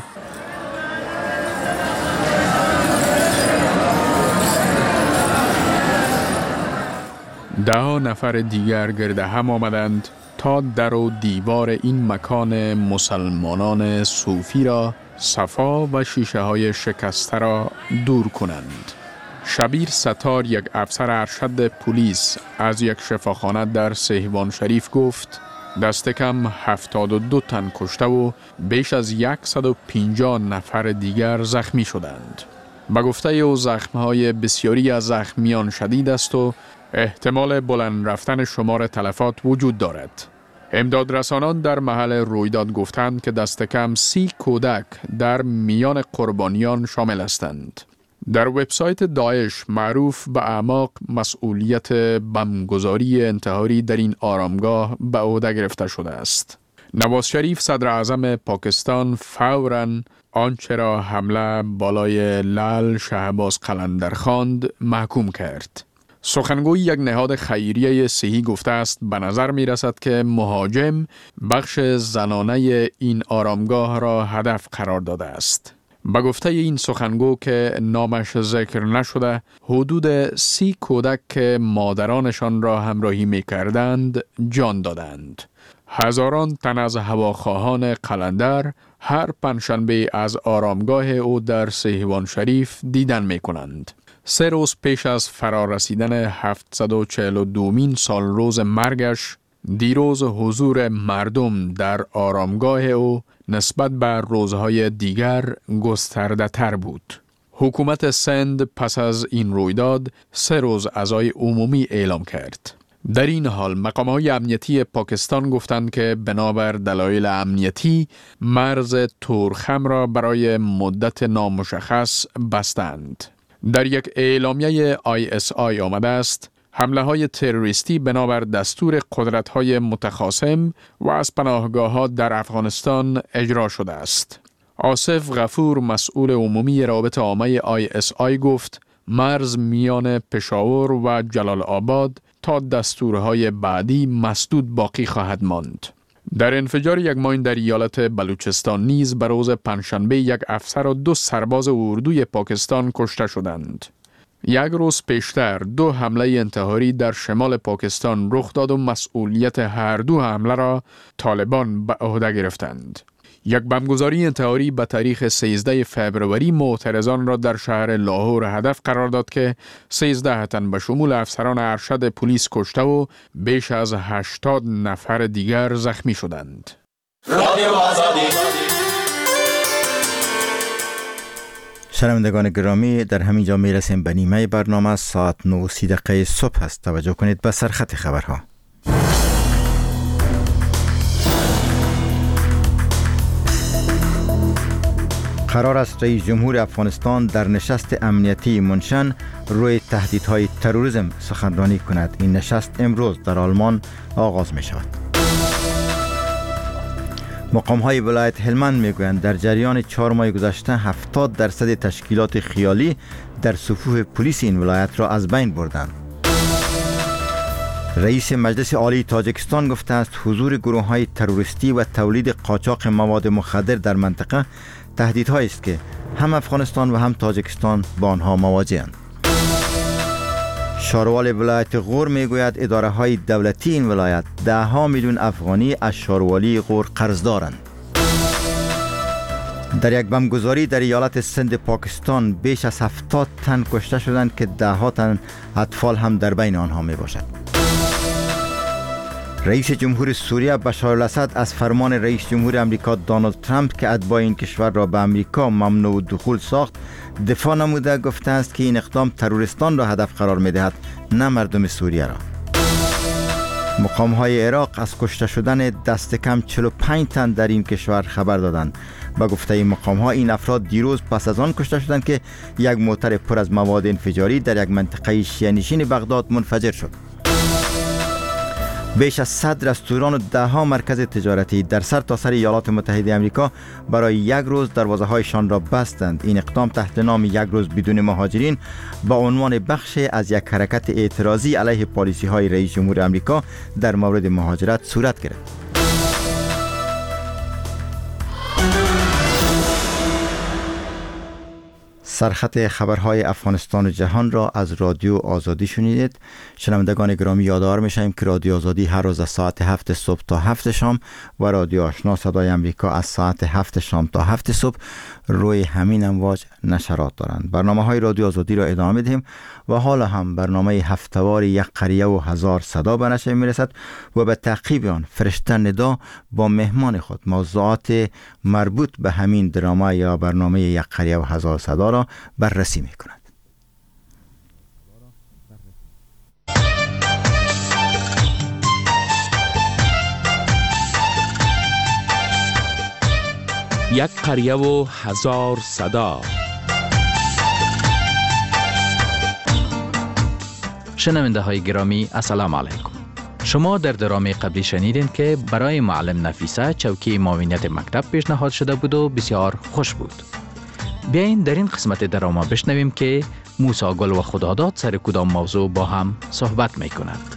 ده ها نفر دیگر گرد هم آمدند تا در و دیوار این مکان مسلمانان صوفی را صفا و شیشه های شکسته را دور کنند. شبیر ستار، یک افسر ارشد پلیس از یک شفاخانه در سهوان شریف گفت دست کم هفتاد و دو تن کشته و بیش از صد و پنجاه نفر دیگر زخمی شدند. به گفته او زخمهای بسیاری از زخمیان شدید است و احتمال بلند رفتن شمار تلفات وجود دارد. امداد رسانان در محل رویداد گفتند که دست کم سی کودک در میان قربانیان شامل هستند. در وبسایت داعش معروف به اعماق مسئولیت بمبگذاری انتحاری در این آرامگاه به عهده گرفته شده است. نواز شریف صدر اعظم پاکستان فوراً آنچه را حمله بالای لال شهباز قلندر خواند محکوم کرد. سخنگوی یک نهاد خیریه صحی گفته است به نظر می رسد که مهاجم بخش زنانه این آرامگاه را هدف قرار داده است. به گفته این سخنگو که نامش ذکر نشده، حدود سی کودک که مادرانشان را همراهی می کردند جان دادند. هزاران تن از هواخواهان قلندر هر پنجشنبه از آرامگاه او در سهوان شریف دیدن می کنند. سه روز پیش از فرارسیدن هفتصد و چهل و دومین سال روز مرگش، دیروز حضور مردم در آرامگاه او نسبت به روزهای دیگر گسترده تر بود. حکومت سند پس از این رویداد سه روز عزای عمومی اعلام کرد. در این حال مقام‌های امنیتی پاکستان گفتند که بنابر دلایل امنیتی مرز تورخم را برای مدت نامشخص بستند. در یک اعلامیه آی اس آی آمده است حمله های تروریستی بنابر دستور قدرت های متخاصم و از پناهگاه‌ها در افغانستان اجرا شده است. آصف غفور، مسئول عمومی رابطه عامه آی اس آی گفت مرز میان پشاور و جلال آباد تا دستورهای بعدی مسدود باقی خواهد ماند. در انفجار یک ماین در ایالت بلوچستان نیز به روز پنجشنبه یک افسر و دو سرباز اردوی پاکستان کشته شدند. یک روز پیشتر دو حمله انتحاری در شمال پاکستان رخ داد و مسئولیت هر دو حمله را طالبان به عهده گرفتند. یک بمبگذاری انتحاری به تاریخ سیزده فبروری معترضان را در شهر لاهور هدف قرار داد که سیزده تن به شمول افسران ارشد پلیس کشته و بیش از هشتاد نفر دیگر زخمی شدند. شنوندگان گرامی، در همین جا می رسیم به نیمه برنامه. ساعت نه و سی دقیقه صبح است. توجه کنید به سرخط خبرها. قرار است رئیس جمهور افغانستان در نشست امنیتی منشن روی تهدیدهای تروریسم سخنرانی کند. این نشست امروز در آلمان آغاز می شود. مقام های ولایت هلمند می گویند در جریان چهار ماه گذشته هفتاد درصد تشکیلات خیالی در صفوف پلیس این ولایت را از بین بردند. رئیس مجلس عالی تاجیکستان گفته است حضور گروه های تروریستی و تولید قاچاق مواد مخدر در منطقه تهدیدهایی است که هم افغانستان و هم تاجیکستان با آنها مواجه‌اند. شاروال ولایت غور میگوید اداره های دولتی این ولایت ده ها میلیون افغانی از شاروالی غور قرض دارند. در یک بمبگذاری در ایالت سند پاکستان بیش از هفتاد تن کشته شدند که ده ها تن اطفال هم در بین آنها می باشد. رئیس جمهور سوریه بشار الاسد از فرمان رئیس جمهور امریکا دونالد ترامپ که اتباع این کشور را به امریکا ممنوع دخول ساخت دفاع نموده گفته است که این اقدام تروریستان را هدف قرار می دهد، نه مردم سوریه را. مقام های عراق از کشته شدن دست کم چهل و پنج تن در این کشور خبر دادند. با گفته این مقام ها این افراد دیروز پس از آن کشته شدند که یک موتر پر از مواد انفجاری در یک منطقه شیعه نشین بغداد منفجر شد. بیش از صد رستوران و ده ها مرکز تجارتی در سر تا سر ایالات متحده آمریکا برای یک روز دروازه هایشان را بستند. این اقدام تحت نام یک روز بدون مهاجرین با عنوان بخش از یک حرکت اعتراضی علیه پالیسی های رئیس جمهور آمریکا در مورد مهاجرت صورت گرفت. سرخط خبرهای افغانستان و جهان را از رادیو آزادی شنیدید. شنوندگان گرامی یادآور می‌شویم که رادیو آزادی هر روز از ساعت هفت صبح تا هفت شام و رادیو آشنا صدای امریکا از ساعت هفت شام تا هفت صبح روی همین امواج نشرات دارند. برنامه‌های رادیو آزادی را ادامه می‌دهیم و حالا هم برنامه هفته‌وار یک قریه و هزار صدا به نشر می‌رسد و به تعقیب آن فرشته ندا با مهمان خود موضوعات مربوط به همین دراما یا برنامه یک قریه و هزار صدا را بررسی می‌کند. یک قریه و هزار صدا. شنونده های گرامی السلام علیکم. شما در درام قبلی شنیدین که برای معلم نفیسه چوکی معاونیت مکتب پیشنهاد شده بود و بسیار خوش بود. بیاین در این قسمت دراما بشنویم که موسی گل و خداداد سر کدام موضوع با هم صحبت می کنند.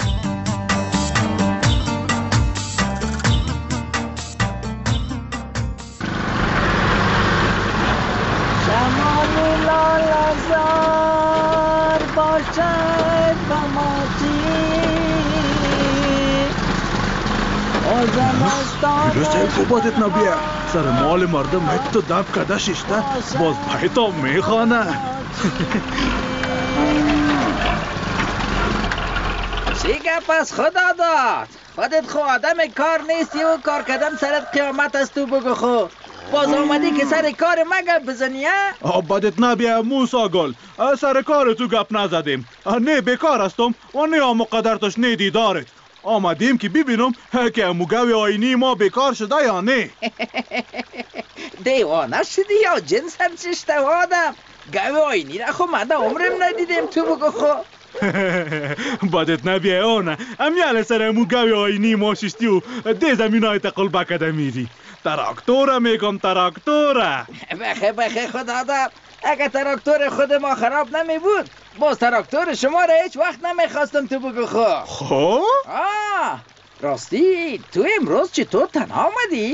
درسته خوباتت نبیه سر مال مردم حتی دب کده ششته باز پیتا میخوانه. چی گپ از خدا داد؟ خودت خو آدم کار نیستی و کار کردن سرت قیامت است تو بگو خو باز آمدی که سر کار ما گپ بزنی ها؟ بدت نبیه موسی گل سر کار تو گپ نزدیم نه بیکار هستم و نه مقدرتش نه دیدارت آمدیم که ببینم که موگوی آینی ما بیکار شده یا نه. دیوانه شدی یا جنس هم چشته آدم گوی آینی را خو مده عمرم ندیدیم تو بگو خو. بدت نبیه آنه امیال سر موگوی آینی ما ششتی و دی زمین های تقل بکده میری تراکتوره میگم تراکتوره. بخه بخه خدا دار اگه تراکتور خود ما خراب نمی بود باز تراکتور شما را هیچ وقت نمیخواستم تو بگو خو. خو؟ آه راستی تو امروز چطور تنها آمدی؟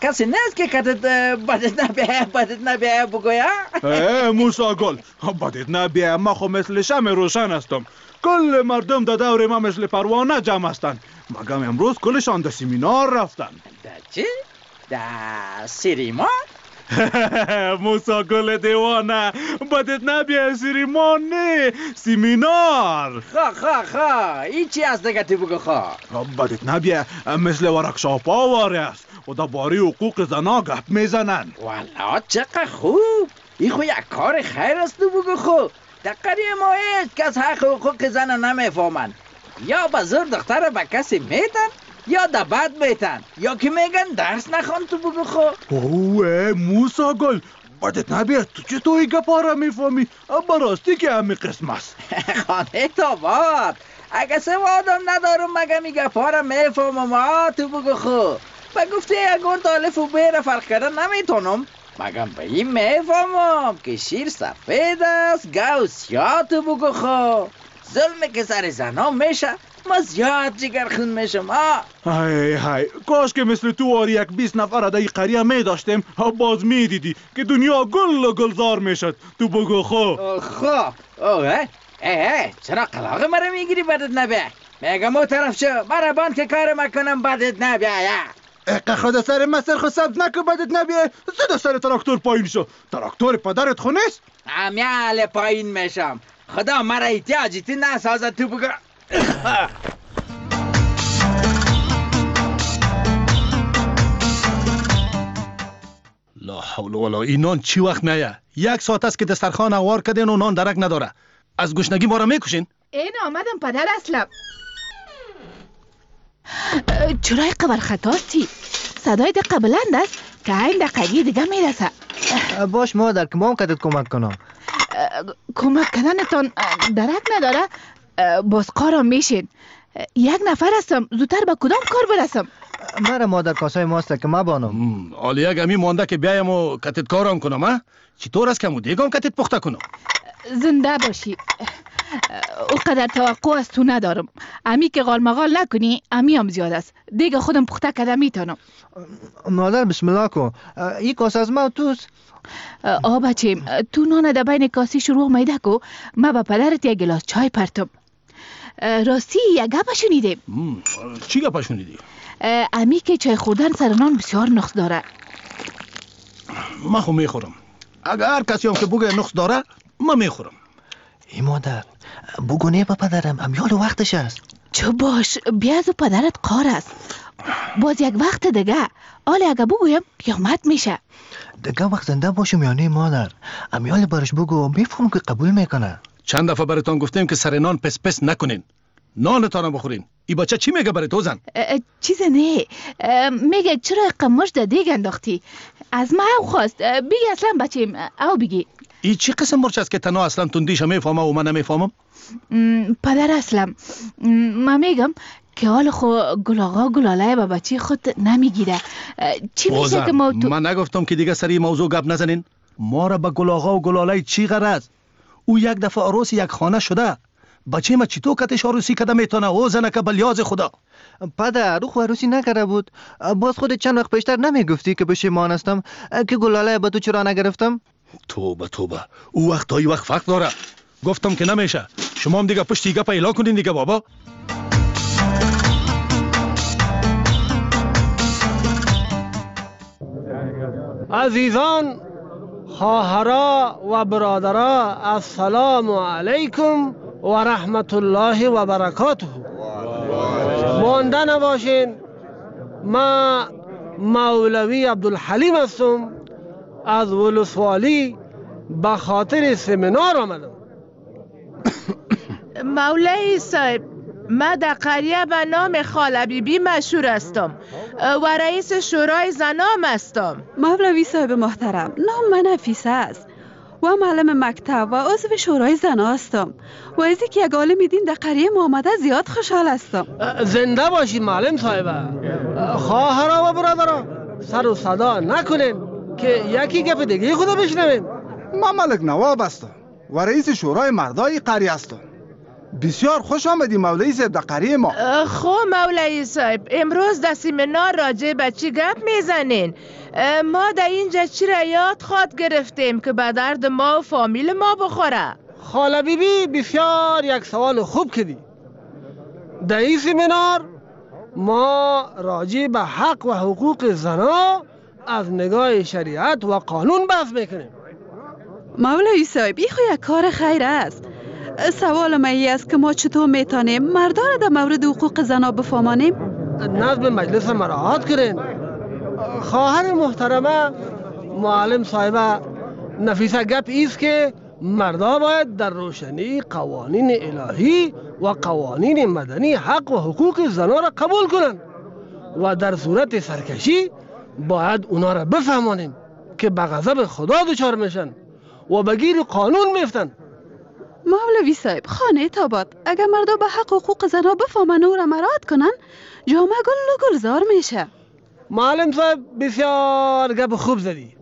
کسی نیست که کتت بدت نبیه بدت نبیه بگویا؟ موسی گل بدت نبیه، ما خو مثل شمع روشن هستم. کل مردم در دور ما مثل پروانه جمع هستن. مگم امروز کلشان در سیمینار رفتن. در چی؟ در سیریمان؟ موسی گل دیوانه، بدت نبیه سیریمان نه، سیمینار. خواه خواه خواه این چی هست دیگه تو بگو خواه؟ بدت نبیه مثل ورکشاپ ها واره است و در باری حقوق زنا گپ میزنن. والا چقدر خوب، این خو یک کار خیر است تو بگو خواه. در قریه ما هیچ کس حق حقوق زن نمیفهمن. یا به زور دختر به کسی میتن یا در بد میتن، یا که میگن درس نخوان تو بگو خو. اوه موسی گل بدت نبیه، تو چطور این گپا را میفهمی؟ براستی که همین قسم است. خانه تا باد اگه سه آدم ندارم مگه می گپا را میفهمم. آه تو بگو خو با گفته اگر تالف و بیر فرق کردن نمیتونم، مگم به این میفهمم که شیر سفید است گو سیاه. تو بگو خو ظلمه که سر زنا میشه ما زیاد جگر خون میشم. های های کاش که مثل تو آری یک بیست نفر در این قریه می داشتیم، باز می دیدی که دنیا گل و گلزار میشد. تو بگو خو خو اوه ای چرا قلاغ مرا میگیری بدت نبیه؟ میگم او طرف شو مرا بان که کار مکنم بدت نبیه. اقه خدا سر مصر خو سبز نکن بدت نبیه. زده سر تراکتور پایین شو. تراکتور پدرت خو نیست؟ امیال پایین میشم. خدا مرا احتیاجی تی نسازد. تو بگو لا حول ولا این نان چی وقت میایه؟ یک ساعت است که دسترخوان اوار کردین و نان درک نداره. از گشنگی ما را میکشین؟ این آمدم پدر اسلم. چرای قبر خطاستی؟ صدای دقیقه بلند است که این دقیقی دیگه میرسه. باش مادر که ما هم کدت کمک کنم. کمک کردنتان درک نداره؟ باز کارم میشین. یک نفر هستم، زودتر به کدام کار برسم؟ مرا مادر کاسای ماسته که ما بانم. حالی یک امی مانده که بیایم و کتت کارم کنم ها؟ چطور است که مو دیگم کتت پخته کنم؟ زنده باشی. او قدر توقع از تو ندارم. امی که غال مغال نکنی امی هم زیاد است. دیگه خودم پخته کده میتونم. مادر بسم الله کن. این کاس از ما توست؟ آه بچیم تو نان در بین کاسی شروع میده کو ما با پدرت یک گلاس چای پرتم. راستی یک گپ شنیدیم. چی گپ شنیدی؟ امی که چای خوردن سر نان بسیار نقص داره. ما خو میخورم. اگر هر کسی هم که بگه نقص داره ما میخورم. ای مادر بگونه با پدرم امیال وقتش است. چو باش بیاز و پدرت کار است. باز یک وقت دیگه آلی اگه بگویم قیامت میشه. دیگه وقت زنده باشم یا نه مادر؟ امیال برش بگو میفهم که قبول میکنه. چند دفعه براتون گفتیم که سر نان پس پس نکنین. نانتان بخورین. ای بچه چی میگه برای تو زن؟ چیز نه. میگه چرا قماش در دیگ انداختی؟ از ما او خواست بگی اصلا بچیم او بگی. ای چی قسم مرچ است که تنها اصلا تندیش میفهمه و من نمیفهمم؟ پدر اصلا ما میگم که حال خو گلاغا گلاله با بچه خود نمیگیره. چی میشه که ما تو... من نگفتم که دیگه سری موضوع گپ نزنین. ما را با گلاغا و گلاله چی غرض؟ او یک دفعه عروس یک خانه شده. بچه ما چطور کتش عروسی کده میتونه او زنه که بلیاز خدا؟ پدر او خو عروسی نکرده بود. باز خود چند وقت پیشتر نمیگفتی که پشیمان هستم که گلاله با تو چرا نگرفتم؟ توبه توبه او وقت تا ای وقت فرق داره. گفتم که نمیشه. شما هم دیگه پشتی گپ اعلان کنین دیگه بابا. عزیزان، خواهرا و برادرا، السلام علیکم و رحمت الله و برکاته. مانده نباشین. ما مولوی عبدالحلیم هستم. از ولسوالی به خاطر سمینار آمدم. مولوی صاحب، من در قریه به نام خاله بی بی مشهور هستم و رئیس شورای زنام هستم. مولوی صاحب محترم، نام من نفیسه است و معلم مکتب و عضو شورای زنا هستم و از اینکه یک عالم دین در قریه ما آمده زیاد خوشحال هستم. زنده باشی معلم صاحب. خواهرا و برادران، سر و صدا نکنین که یکی گپ دیگه خدا بشنویم. من ملک نواب هستم و رئیس شورای مردای قریه هستم. بسیار خوش آمدی مولوی صاحب در قریه ما. خب مولوی صاحب امروز در سیمینار راجع به چی گپ میزنین؟ ما در اینجا چی را یاد خواد گرفتیم که به درد ما و فامیل ما بخوره؟ خاله بی بی بسیار یک سوال خوب کردی. در این سیمینار ما راجع به حق و حقوق زنها از نگاه شریعت و قانون بحث میکنیم. مولوی صاحب این خو یک کار خیر است. سوال ما ای است که ما چطور میتونیم مردان در مورد حقوق زنها بفهمانیم؟ نظم مجلس مراعات کنین. خواهر محترمه معلم صاحبه نفیسه گپ ایست که مردا باید در روشنی قوانین الهی و قوانین مدنی حق و حقوق زنها را قبول کنن و در صورت سرکشی باید اونا را بفهمانیم که به غضب خدا دچار میشن و به گیر قانون میفتن. مولوی صاحب خانه تاباد اگر مردا به حق و حقوق زنها بفهمن و را مراعات کنن جامعه گل و گلزار میشه. معلم صاحب بسیار گپ خوب زدی.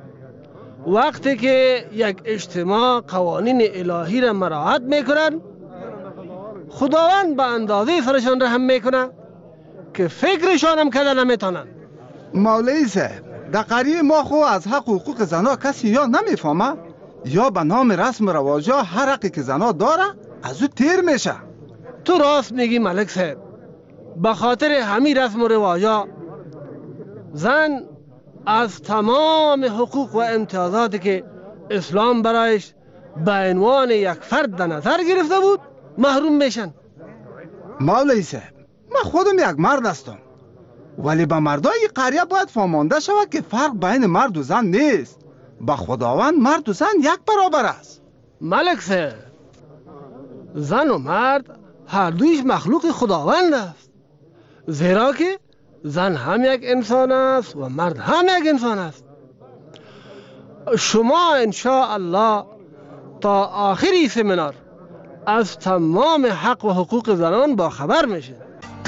وقتی که یک اجتماع قوانین الهی را مراعات میکنن خداوند به اندازه سرشان رحم میکنه که فکرشان هم کده نمیتونن. مولوی صاحب در قریه ما خو از حق و حقوق زنها کسی یا نمیفهمه یا به نام رسم و رواجا هر حقی که زنها داره از او تیر میشه. تو راست میگی ملک صاحب. به خاطر همین رسم و رواجا زن از تمام حقوق و امتیازاتی که اسلام برایش به عنوان یک فرد در نظر گرفته بود محروم میشن. مولوی صاحب من خودم یک مرد هستم ولی به مردای قریه باید فهمانده شود که فرق بین مرد و زن نیست. با خداوند مرد و زن یک برابر است. ملک صاحب زن و مرد هر دویش مخلوق خداوند است، زیرا که زن هم یک انسان است و مرد هم یک انسان است. شما انشاءالله تا آخری سمینار از تمام حق و حقوق زنان با خبر میشه.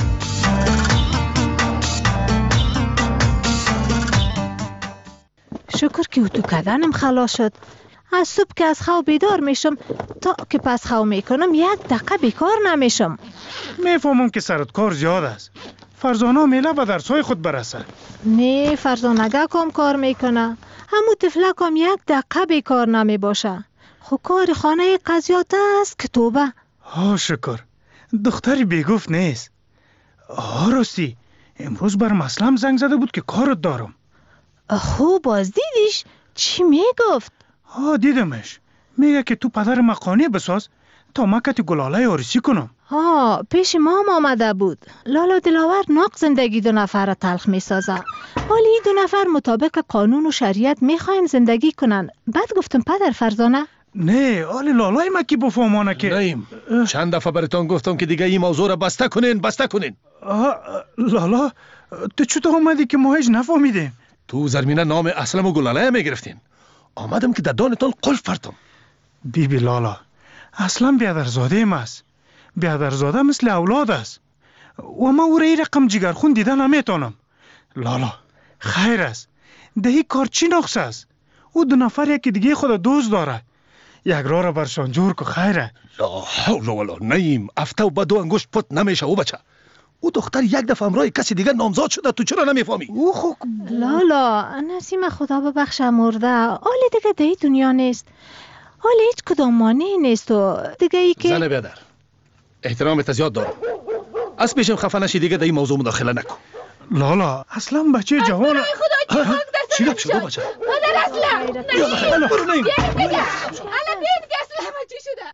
شکر که اتو کردنم خلاص شد. از صبح که از خواب بیدار میشم تا که پس خواب میکنم یک دقیقه بیکار نمیشم. میفهمم که سرت کار زیاد است. فرزانه میله به درسای خود برسه. نه فرزانگه کام کار میکنه. همو طفلک هم یک دقیقه بیکار نمی باشه. خو کار خانه قضیات است که توبه. ها شکر دختری بیگفت نیست. ها راستی امروز بر مسلم زنگ زده بود که کارت دارم. خو باز دیدیش؟ چی میگفت؟ ها دیدمش. میگه که تو پدر مقانه بساز تا مکت گلاله آرسی کنم. ها پیش ما هم آمده بود. لالا دلاور ناق زندگی دو نفر را تلخ میسازه. ولی دو نفر مطابق قانون و شریعت میخواین زندگی کنن. بعد گفتم پدر فرزانه نه آلی لالای مکی بفهمانه که نیم چند دفعه براتون گفتم که دیگه این موضوع را بسته کنین بسته کنین. لالا تو چطور آمدی که ما هیچ نفهمیدیم؟ تو زرمینه نام اسلم و گلاله میگرفتین. آمدم که در دانتان قلف فرتم. بی بی لالا اصلا بیادرزاده ایم است. بیادرزاده مثل اولاد است و ما او را ای رقم جگرخون دیده نمیتونم. لالا خیر است دهی کار چی نقص است؟ او دو نفر یکی دیگه خود دوست داره. یک راه را برشان جور که خیره. لا حول ولا نیم افته و بدو انگشت پت نمیشه او بچه. او دختر یک دفعه امرای کسی دیگه نامزاد شده تو چرا نمیفهمی؟ او خو لالا نسیم خدا ببخشه مرده. آلی دیگه دهی دنیا نیست. آلی هیچ کدام مانعی نیست و دیگه ای که زن بیادر احترامت زیاد دارم. از پیشم خفه نشی دیگه در این موضوع مداخله نکن. لالا اصلا بچه جوان خدا چی چی گفت شده بچه؟ مادر اصلا نگیم برو نیم بیاین بگم الان بیاین که اصلا همه چی شده.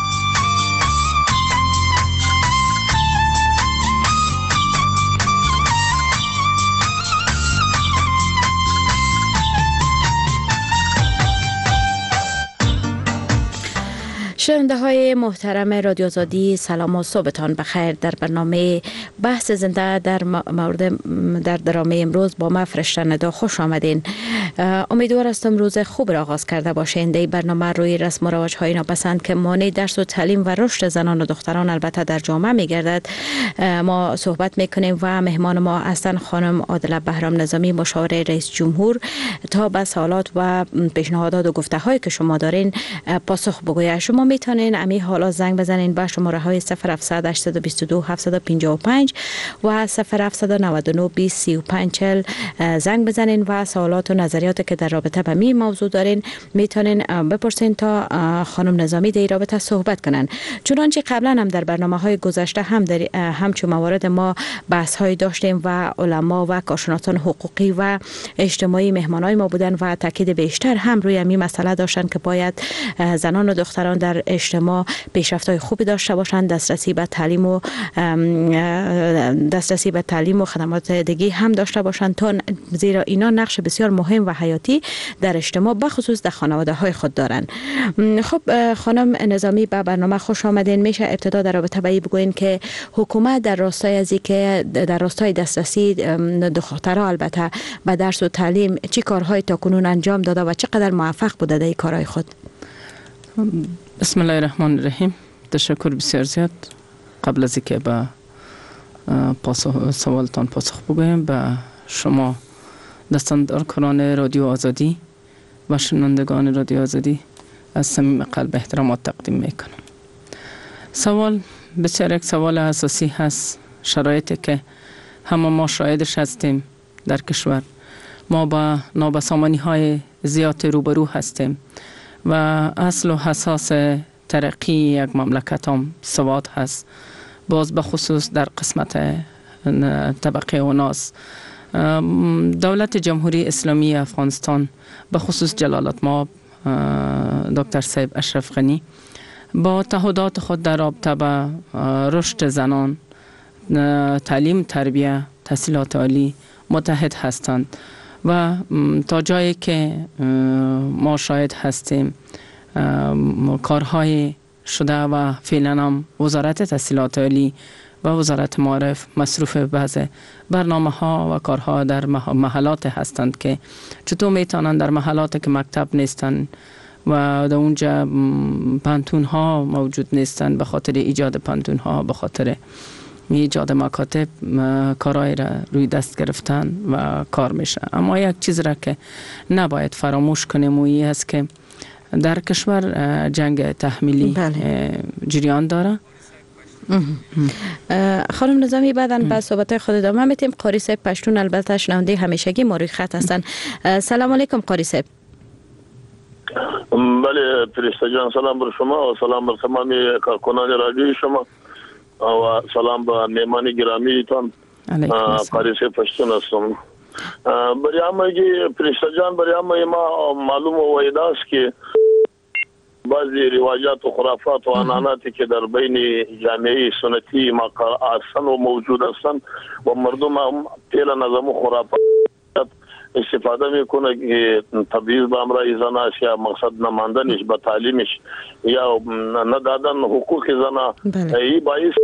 شنونده های محترم رادیو آزادی سلام و صبحتان بخیر. در برنامه بحث زنده در مورد در درامه امروز با ما فرشته ندا خوش آمدین. امیدوار هستم روز خوب را آغاز کرده باشین. در برنامه روی رسم و رواج های ناپسند که مانع درس و تعلیم و رشد زنان و دختران البته در جامعه میگردد ما صحبت میکنیم و مهمان ما هستند خانم عادله بهرام نظامی مشاور رئیس جمهور تا به سوالات و پیشنهادات و گفته هایی که شما دارین پاسخ بگوید. شما میتونین امی حالا زنگ بزنین به شماره های صفر هفتصد هشتصد و بیست و دو هفتصد و پنجاه و پنج و صفر هفتصد و نود و نه بیست سی و پنج چهل زنگ بزنین و سوالات و نظریات که در رابطه به می موضوع دارین میتونین بپرسین تا خانم نظامی در رابطه صحبت کنن. چنانچه قبلا هم در برنامه های گذشته هم در همچون موارد ما بحث های داشتیم و علما و کارشناسان حقوقی و اجتماعی مهمانای ما بودن و تاکید بیشتر هم روی این مسئله داشتن که باید زنان و دختران در اجتماع پیشرفت‌های خوبی داشته باشند، دسترسی به تعلیم و دسترسی به تعلیم و خدمات دیگه هم داشته باشند تا زیرا اینا نقش بسیار مهم و حیاتی در اجتماع به خصوص در خانواده های خود دارند. خب خانم نظامی به برنامه خوش آمدین. میشه ابتدا در رابطه با این بگوین که حکومت در راستای از که در راستای دسترسی دخترها البته به درس و تعلیم چی کارهای تا کنون انجام داده و چقدر موفق بوده در این کارهای خود؟ بسم الله الرحمن الرحیم. تشکر بسیار زیاد. قبل از اینکه به پاسخ سوالتان پاسخ بگویم به شما دستاندارکاران رادیو آزادی و شنوندگان رادیو آزادی از صمیم قلب احترامات تقدیم میکنم. سوال بسیار یک سوال اساسی هست. شرایطی که همه ما شاهدش هستیم در کشور، ما با نابسامانی های زیاد روبرو هستیم و اصل و اساس ترقی یک مملکت هم سواد هست. باز به خصوص در قسمت طبقه و ناس دولت جمهوری اسلامی افغانستان به خصوص جلالت مآب دکتر صاحب اشرف غنی با تعهدات خود در رابطه با رشد زنان، تعلیم، تربیه، تحصیلات عالی متحد هستند و تا جایی که ما شاهد هستیم کارهای شده و فعلا هم وزارت تحصیلات عالی و وزارت معارف مصروف بعض برنامه ها و کارها در محلات هستند که چطور میتونن در محلات که مکتب نیستن و در اونجا پانتون ها موجود نیستن به خاطر ایجاد پانتون ها، به خاطر ایجاد مکاتب کارهای را روی دست گرفتن و کار میشه. اما یک چیز را که نباید فراموش کنیم و این است که در کشور جنگ تحمیلی بله. جریان داره. خانم نظامی بعداً با صحبت‌های خود ادامه میتیم. قاری صاحب پشتون البته شنونده همیشگی ما روی خط هستن. سلام علیکم قاری صاحب. بله فرشته جان، سلام بر شما و سلام بر تمامی کارکنان رادیوی شما و سلام به مهمان گرامی تان. قاری صاحب پشتون هستم. برای همه فرشته جان، برای همه ما معلوم و ویداست که بعضی روایات و خرافات و عنعناتی که در بین جامعه سنتی مقر هستند و موجود هستند و مردم هم پیل نظم و خرافات استفاده میکنه که تبعیض به امرای زن است یا مقصد نماندنش به تعلیمش یا ندادن حقوق زن. این باعث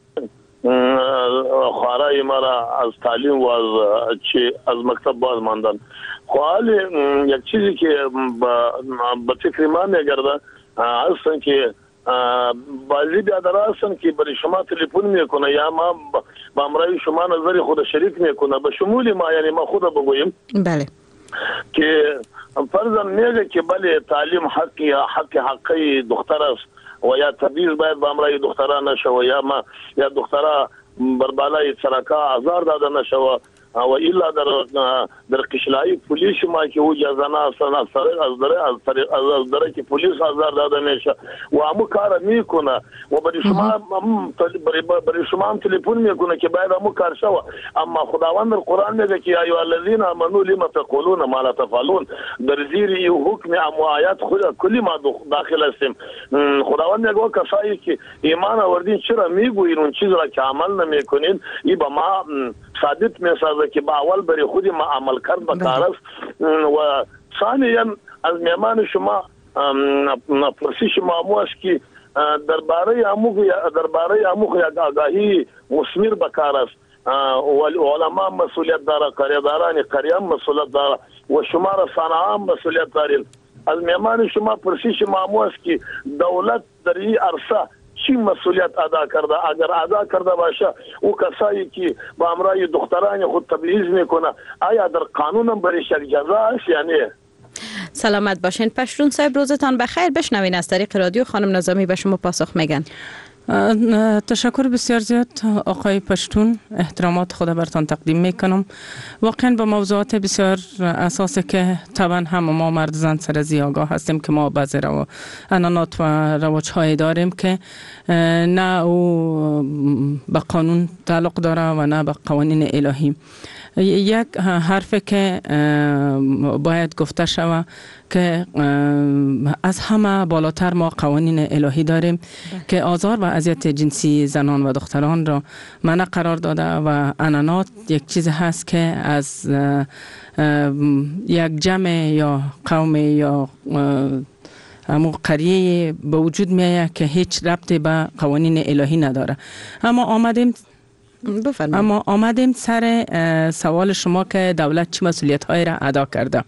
خوارای مرا از تعلیم و از چی از مکتب باز ماندن. خواهی یک چیزی که به فکر ما میگرده هستن که بعضی بیادر هستن که برای شما تلفن میکنه یا ما با امرای شما نظر خود شریک میکنه به شمول ما، یعنی ما خود بگویم بله که فرضاً میگه که بله تعلیم حق یا حق حقی دختر است و یا تبعیض باید به امرای دخترها نشوه یا ما یا دخترها بر بالای سرکا آزار داده نشوه و الا در در قشلایی پلیس ما که او جزانه اصلا از طریق از طریق از طریق از طریق که پلیس آزار داده میشه و همو کار میکنه و برای شما برای برای شما هم تلفن میکنه که باید همو کار شوه. اما خداوند در قرآن میگه که ایها الذین آمنوا لما تقولون ما لا تفعلون، در زیر این حکم ام آیات خود کلی ما داخل هستیم. خداوند میگه کسایی که ایمان آوردین چرا میگوین اون چیز را که عمل نمیکنین، این با ما ثابت میسازه که با اول برای خودی ما عمل کرد بکار است. و ثانیا از میمان شما پرسش ما است که درباره امو درباره امو یک آگاهی مثمر بکار است و علما مسئولیت داره، قریداران قریه مسئولیت داره و شما رسانه هم مسئولیت دارید. از میمان شما پرسش ما است که دولت در این عرصه چی مسئولیت ادا کرده؟ اگر ادا کرده باشه او کسایی که با امرای دختران خود تبعیض میکنه آیا در قانون هم برایش یک جزا است یا نه؟ سلامت باشین. پشتون صاحب روزتان بخیر. بشنوین از طریق رادیو خانم نظامی به شما پاسخ میگن. تشکر بسیار زیاد آقای پشتون، احترامات خدا برتان تقدیم میکنم. واقعا به موضوعات بسیار اساسی که طبعا هم ما مرد زن سر زی آگاه هستیم که ما بعضی رو انانات و رواج های داریم که نه او به قانون تعلق داره و نه به قوانین الهی. یک حرف که باید گفته شود که از همه بالاتر ما قوانین الهی داریم که آزار و اذیت جنسی زنان و دختران را منع قرار داده و انانات یک چیز هست که از یک جمع یا قوم یا امو قریه به وجود میاد که هیچ ربطی به قوانین الهی نداره. اما آمدیم بفرمایید. اما آمدیم سر سوال شما که دولت چه مسئولیت های را ادا کرده.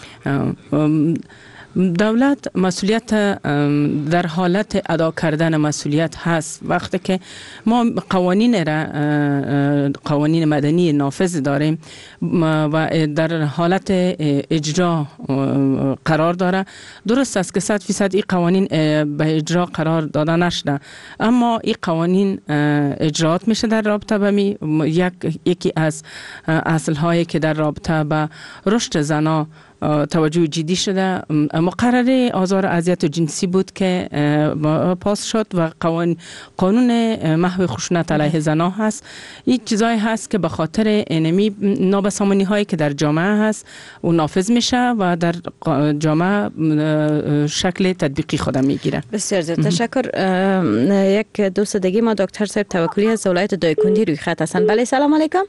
دولت مسئولیت در حالت ادا کردن مسئولیت هست وقتی که ما قوانین را قوانین مدنی نافذ داریم و در حالت اجرا قرار داره. درست است که صد فیصد این قوانین به اجرا قرار داده نشده، اما این قوانین اجرات میشه در رابطه با می یک یکی از اصل هایی که در رابطه با رشد زنا توجه جدی شده. مقرره آزار و اذیت جنسی بود که پاس شد و قانون قانون محو خشونت علیه زنان هست. این چیزایی هست که به خاطر انمی نابسامانی هایی که در جامعه هست و نافذ میشه و در جامعه شکل تطبیقی خودم میگیره. بسیار زیاد تشکر. یک دوست دیگه ما دکتر صاحب توکلی از ولایت دایکندی روی خط هستن. بله سلام علیکم.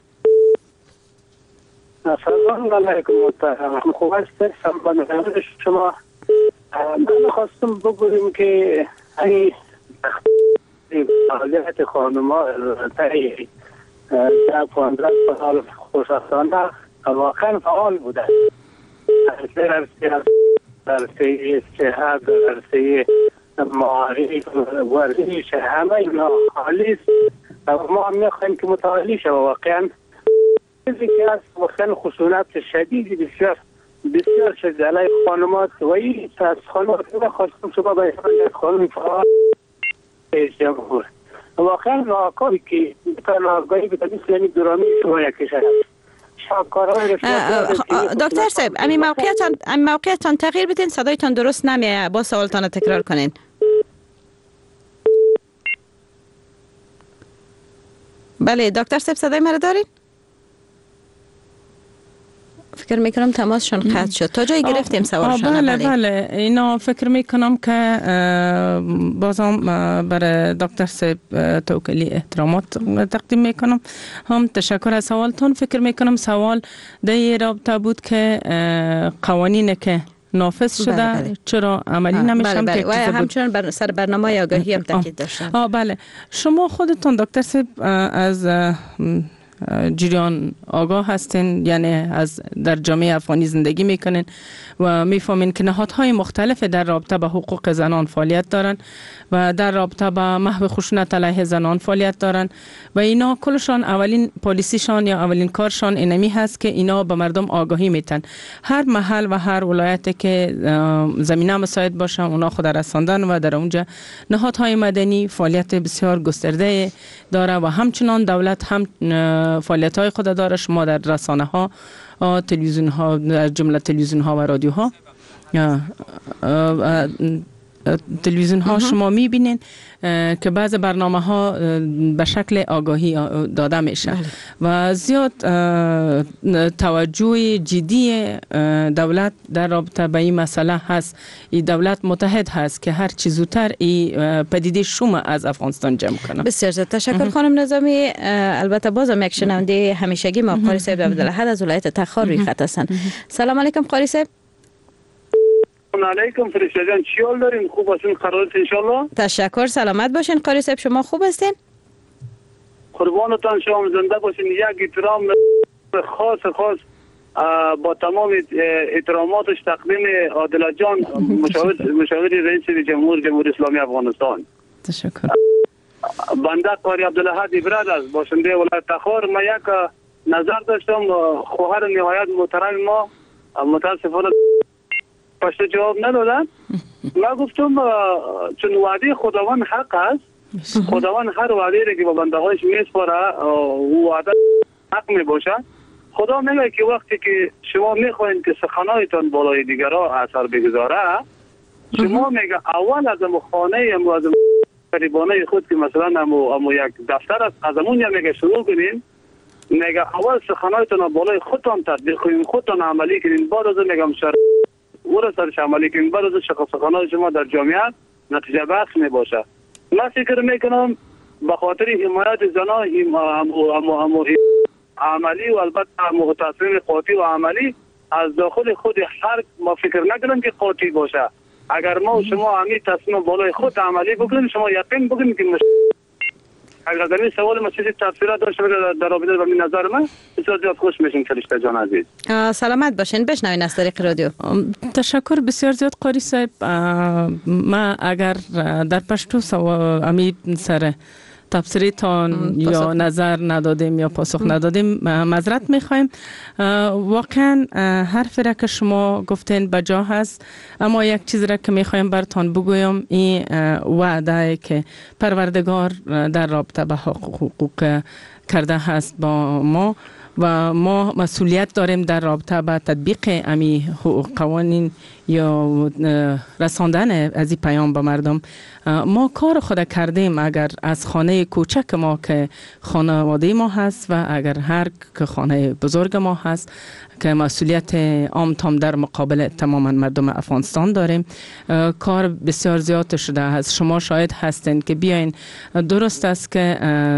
سلام علیکم محترم. خوب هستید؟ سلام شما. من خواستم بگویم که این فعالیت خانم‌ها طی در پانزده سال خوشبختانه واقعا فعال بوده. در عرصه عرصه صحت، در عرصه معارف، ورزش، همه اینا عالی است. ما هم می‌خوایم که متعالی شود. واقعا چیزی که از واقعا خشونت شدید بسیار بسیار شده علیه خانمات و این از خانمات خواستم شما به یک خانم فعال رئیس جمهور واقعا ناکاری که بتانه آگاهی بتانه اسلامی درامی شما یک کشور دکتر صاحب امی موقعیتان امی موقعیتان تغییر بدین، صدایتان درست نمیه، با سوالتان تکرار کنین. بله دکتر صاحب صدای مرا دارین؟ فکر میکنم تماسشون قطع شد. تا جایی گرفتیم سوالشون. بله بله اینا فکر میکنم که بازم برای دکتر صاحب توکلی احترامات تقدیم میکنم. هم تشکر از سوالتون. فکر میکنم سوال در رابطه بود که قوانین که نافذ شده بله بله. چرا عملی نمیشن؟ بله بله. و همچنان بر سر برنامه آگاهی هم تاکید داشتن. آه بله. شما خودتون دکتر صاحب از جریان آگاه هستین، یعنی از در جامعه افغانی زندگی میکنین و میفهمین که نهادهای مختلف در رابطه با حقوق زنان فعالیت دارن و در رابطه با محو خشونت علیه زنان فعالیت دارن و اینا کلشان اولین پالیسیشان یا اولین کارشان اینمی هست که اینا به مردم آگاهی میتن. هر محل و هر ولایت که زمینه مساعد باشه اونا خود رساندن و در اونجا نهادهای مدنی فعالیت بسیار گسترده داره و همچنان دولت هم فعالیت های خود داره. شما در رسانه ها، تلویزیون ها، در جمله تلویزیون ها و رادیو ها تلویزیون ها شما میبینین که بعض برنامه ها به شکل آگاهی داده میشه و زیاد توجه جدی دولت در رابطه با این مسئله هست. این دولت متحد هست که هر چی زودتر این پدیده شوم از افغانستان جمع کنه. بسیار زیاد تشکر خانم نظامی. البته بازم یک شنونده همیشگی ما قاری صاحب عبدالاحد از ولایت تخار روی خط هستن. سلام علیکم قاری صاحب. سلام علیکم فرشته جان، چی حال دارین؟ خوب هستین؟ قرارت انشالله؟ تشکر، سلامت باشین. قاری صاحب شما خوب هستین؟ قربانتان شما زنده باشین. یک احترام خاص خاص با تمام احتراماتش تقدیم عادل جان مشاور مشاور رئیس جمهور جمهوری اسلامی افغانستان. تشکر. بنده قاری عبدالاحد ابراد از باشنده ولایت تخار. ما یک نظر داشتم، خواهر نهایت محترم ما متاسفانه پشت جواب ندادن. من گفتم چون وعده خداوند حق است، خداوند هر وعده را که با بنده هایش میسپاره او وعده حق می باشه. خدا میگه که وقتی که شما میخواین که سخنایتان بالای دیگرها اثر بگذاره، شما میگه اول از امو خانه امو از قریبانه خود که مثلا امو, امو یک دفتر است، از امون میگه شروع کنین. میگه اول سخنایتان بالای خودتان تطبیق کنین، خودتان عملی کنین، بعد از میگم شر او را سرش عملی کنین، بعد از سخنای شما در جامعه نتیجه بخش می باشه. من فکر میکنم به خاطر حمایت زنان امو امو امو عملی و البته متصمیم قاطی و عملی از داخل خود هر ما فکر نکنم که قاطی باشه. اگر ما و شما همین تصمیم بالای خود عملی بکنیم، شما یقین بکنید که مش... اگر در این سوال ما چیزی تفسیرات داشته در رابطه با این نظر من بسیار زیاد خوش میشیم فرشته جان عزیز. سلامت باشین. بشنوین از طریق رادیو. تشکر بسیار زیاد قاری صاحب. ما اگر در پشتو سوال امی سر تفسیری تان یا نظر ندادیم یا پاسخ ندادیم معذرت میخوایم. واقعا حرف را که شما گفتین بجا هست، اما یک چیز را که میخوایم برتان بگویم این وعده که پروردگار در رابطه به حقوق کرده هست با ما و ما مسئولیت داریم در رابطه با تطبیق امی قوانین یا رساندن از این پیام به مردم. ما کار خود کردیم. اگر از خانه کوچک ما که خانواده ما هست و اگر هر که خانه بزرگ ما هست که مسئولیت عام تام در مقابل تمام مردم افغانستان داریم، کار بسیار زیاد شده است. شما شاید هستین که بیاین. درست است که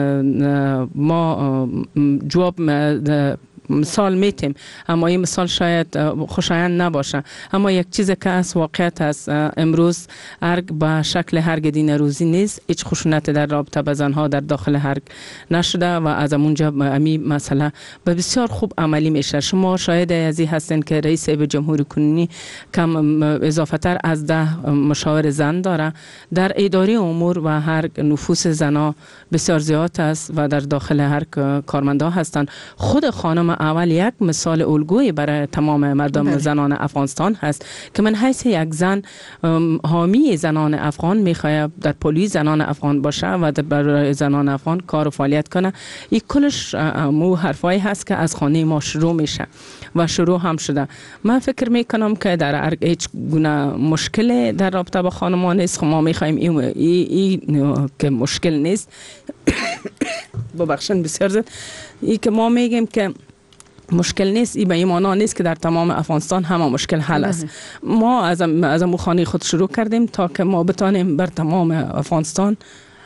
ما جواب مثال میتیم، اما این مثال شاید خوشایند نباشه. اما یک چیز که از واقعیت است، امروز ارگ به شکل هرگ دین روزی نیست. هیچ خشونت در رابطه با زنها در داخل هرگ نشده و از اونجا امی مسئله به بسیار خوب عملی میشه. شما شاید ازی هستین که رئیس به جمهوری کنونی کم اضافه تر از ده مشاور زن داره. در اداره امور و هرگ نفوس زنها بسیار زیاد است و در داخل هرگ کارمندا هستند. خود خانم اول یک مثال الگویی برای تمام مردم بله. زنان افغانستان هست که من حیث یک زن حامی زنان افغان میخوایم در پلیس زنان افغان باشه و برای زنان افغان کار و فعالیت کنه. این کلش مو حرفایی هست که از خانه ما شروع میشه و شروع هم شده. من فکر میکنم که در ارگ هیچ گونه مشکل در رابطه با خانمان نیست. ما میخوایم این ای, ای که مشکل نیست. ببخشید بسیار زیاد. ای که ما میگیم که مشکل نیست، این به این معنا نیست که در تمام افغانستان همه مشکل حل است. ما از از خانه خود شروع کردیم تا که ما بتانیم بر تمام افغانستان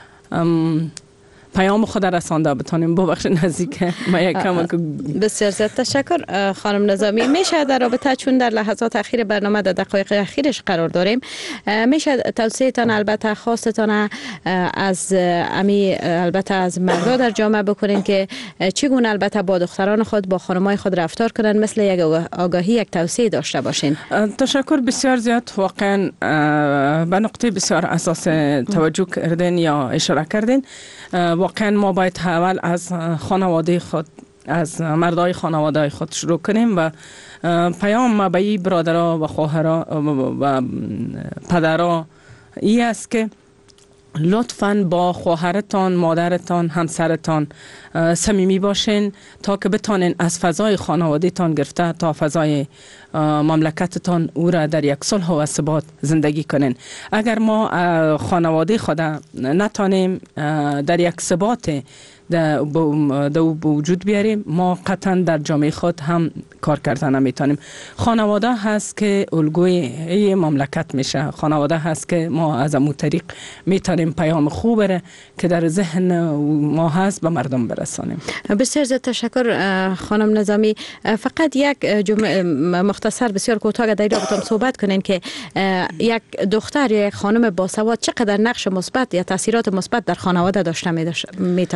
پیام خود رسانده بتانیم. ببخشید نزدیک ما یک کم. بسیار زیاد تشکر خانم نظامی. میشه در رابطه چون در لحظات اخیر برنامه در دقایق اخیرش قرار داریم، میشه توصیه تان البته خواستتان از امی البته از مردا در جامعه بکنین که چگونه البته با دختران خود با خانمای خود رفتار کنن، مثل یک آگاهی یک توصیه داشته باشین. تشکر بسیار زیاد. واقعا به نقطه بسیار اساس توجه کردین یا اشاره کردین. واقعا ما باید اول از خانواده خود، از مردای خانواده خود شروع کنیم و پیام ما به این برادرها و خواهرها و پدرها این است که لطفاً با خواهرتان، مادرتان، همسرتان صمیمی باشین تا که بتانین از فضای خانواده تان گرفته تا فضای مملکتتان او را در یک صلح و ثبات زندگی کنین. اگر ما خانواده خود نتانیم در یک ثبات در وجود بیاریم، ما قطعا در جامعه خود هم کار کردن نمیتونیم. خانواده هست که الگوی مملکت میشه. خانواده هست که ما از امو طریق میتونیم پیام خوب بره که در ذهن ما هست به مردم برسانیم. بسیار زیاد تشکر خانم نظامی. فقط یک جمله مختصر بسیار کوتاه در رابطه صحبت کنین که یک دختر یا یک خانم باسواد چقدر نقش مثبت یا تاثیرات مثبت در خانواده داشته میتونن داشته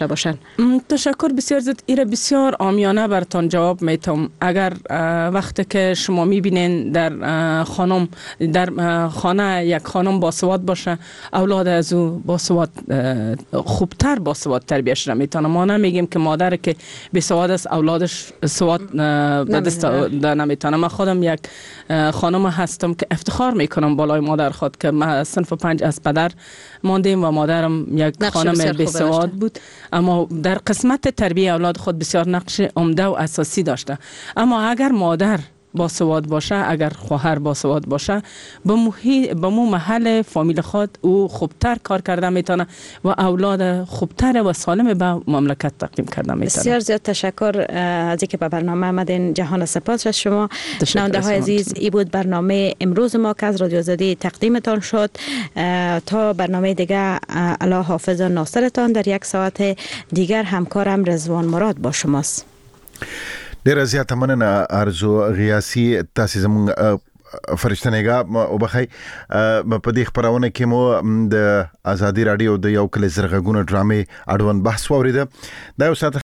داشته باشند. تشکر بسیار زیاد. ایره بسیار عامیانه براتون جواب میتم. اگر وقتی که شما میبینین در خانم در خانه یک خانم باسواد باشه، اولاد از او باسواد خوبتر باسواد تربیتش را میتونه. ما نمیگیم که مادر که بسواد است اولادش سواد به دست نمیتونه. من خودم یک خانم هستم که افتخار میکنم بالای مادر خود که ما صنف پنج از پدر ماندیم و مادرم یک خانم بسواد بود، اما در قسمت تربیت اولاد خود بسیار نقش عمده و اساسی داشته. اما اگر مادر باسواد باشه، اگر خواهر باسواد باشه، به محیط به مو محل فامیل خود او خوبتر کار کرده میتونه و اولاد خوبتر و سالم به مملکت تقدیم کرده میتونه. بسیار زیاد تشکر از اینکه به برنامه آمدین. جهان سپاس از شما. شنونده های عزیز، ای بود برنامه امروز ما که از رادیو آزادی تقدیمتان شد. تا برنامه دیگه، الله حافظ و ناصرتان. در یک ساعت دیگر همکارم رضوان مراد با شماست. ډیره زیاته مننه ارزو غیاسی. تاسو زموږ فرشتنګا وبخای په دې خبرونه کې مو د ازادي رادیو د یو کلی زرغونه ډرامې اړوند بحث واوریده. دا یو ساعت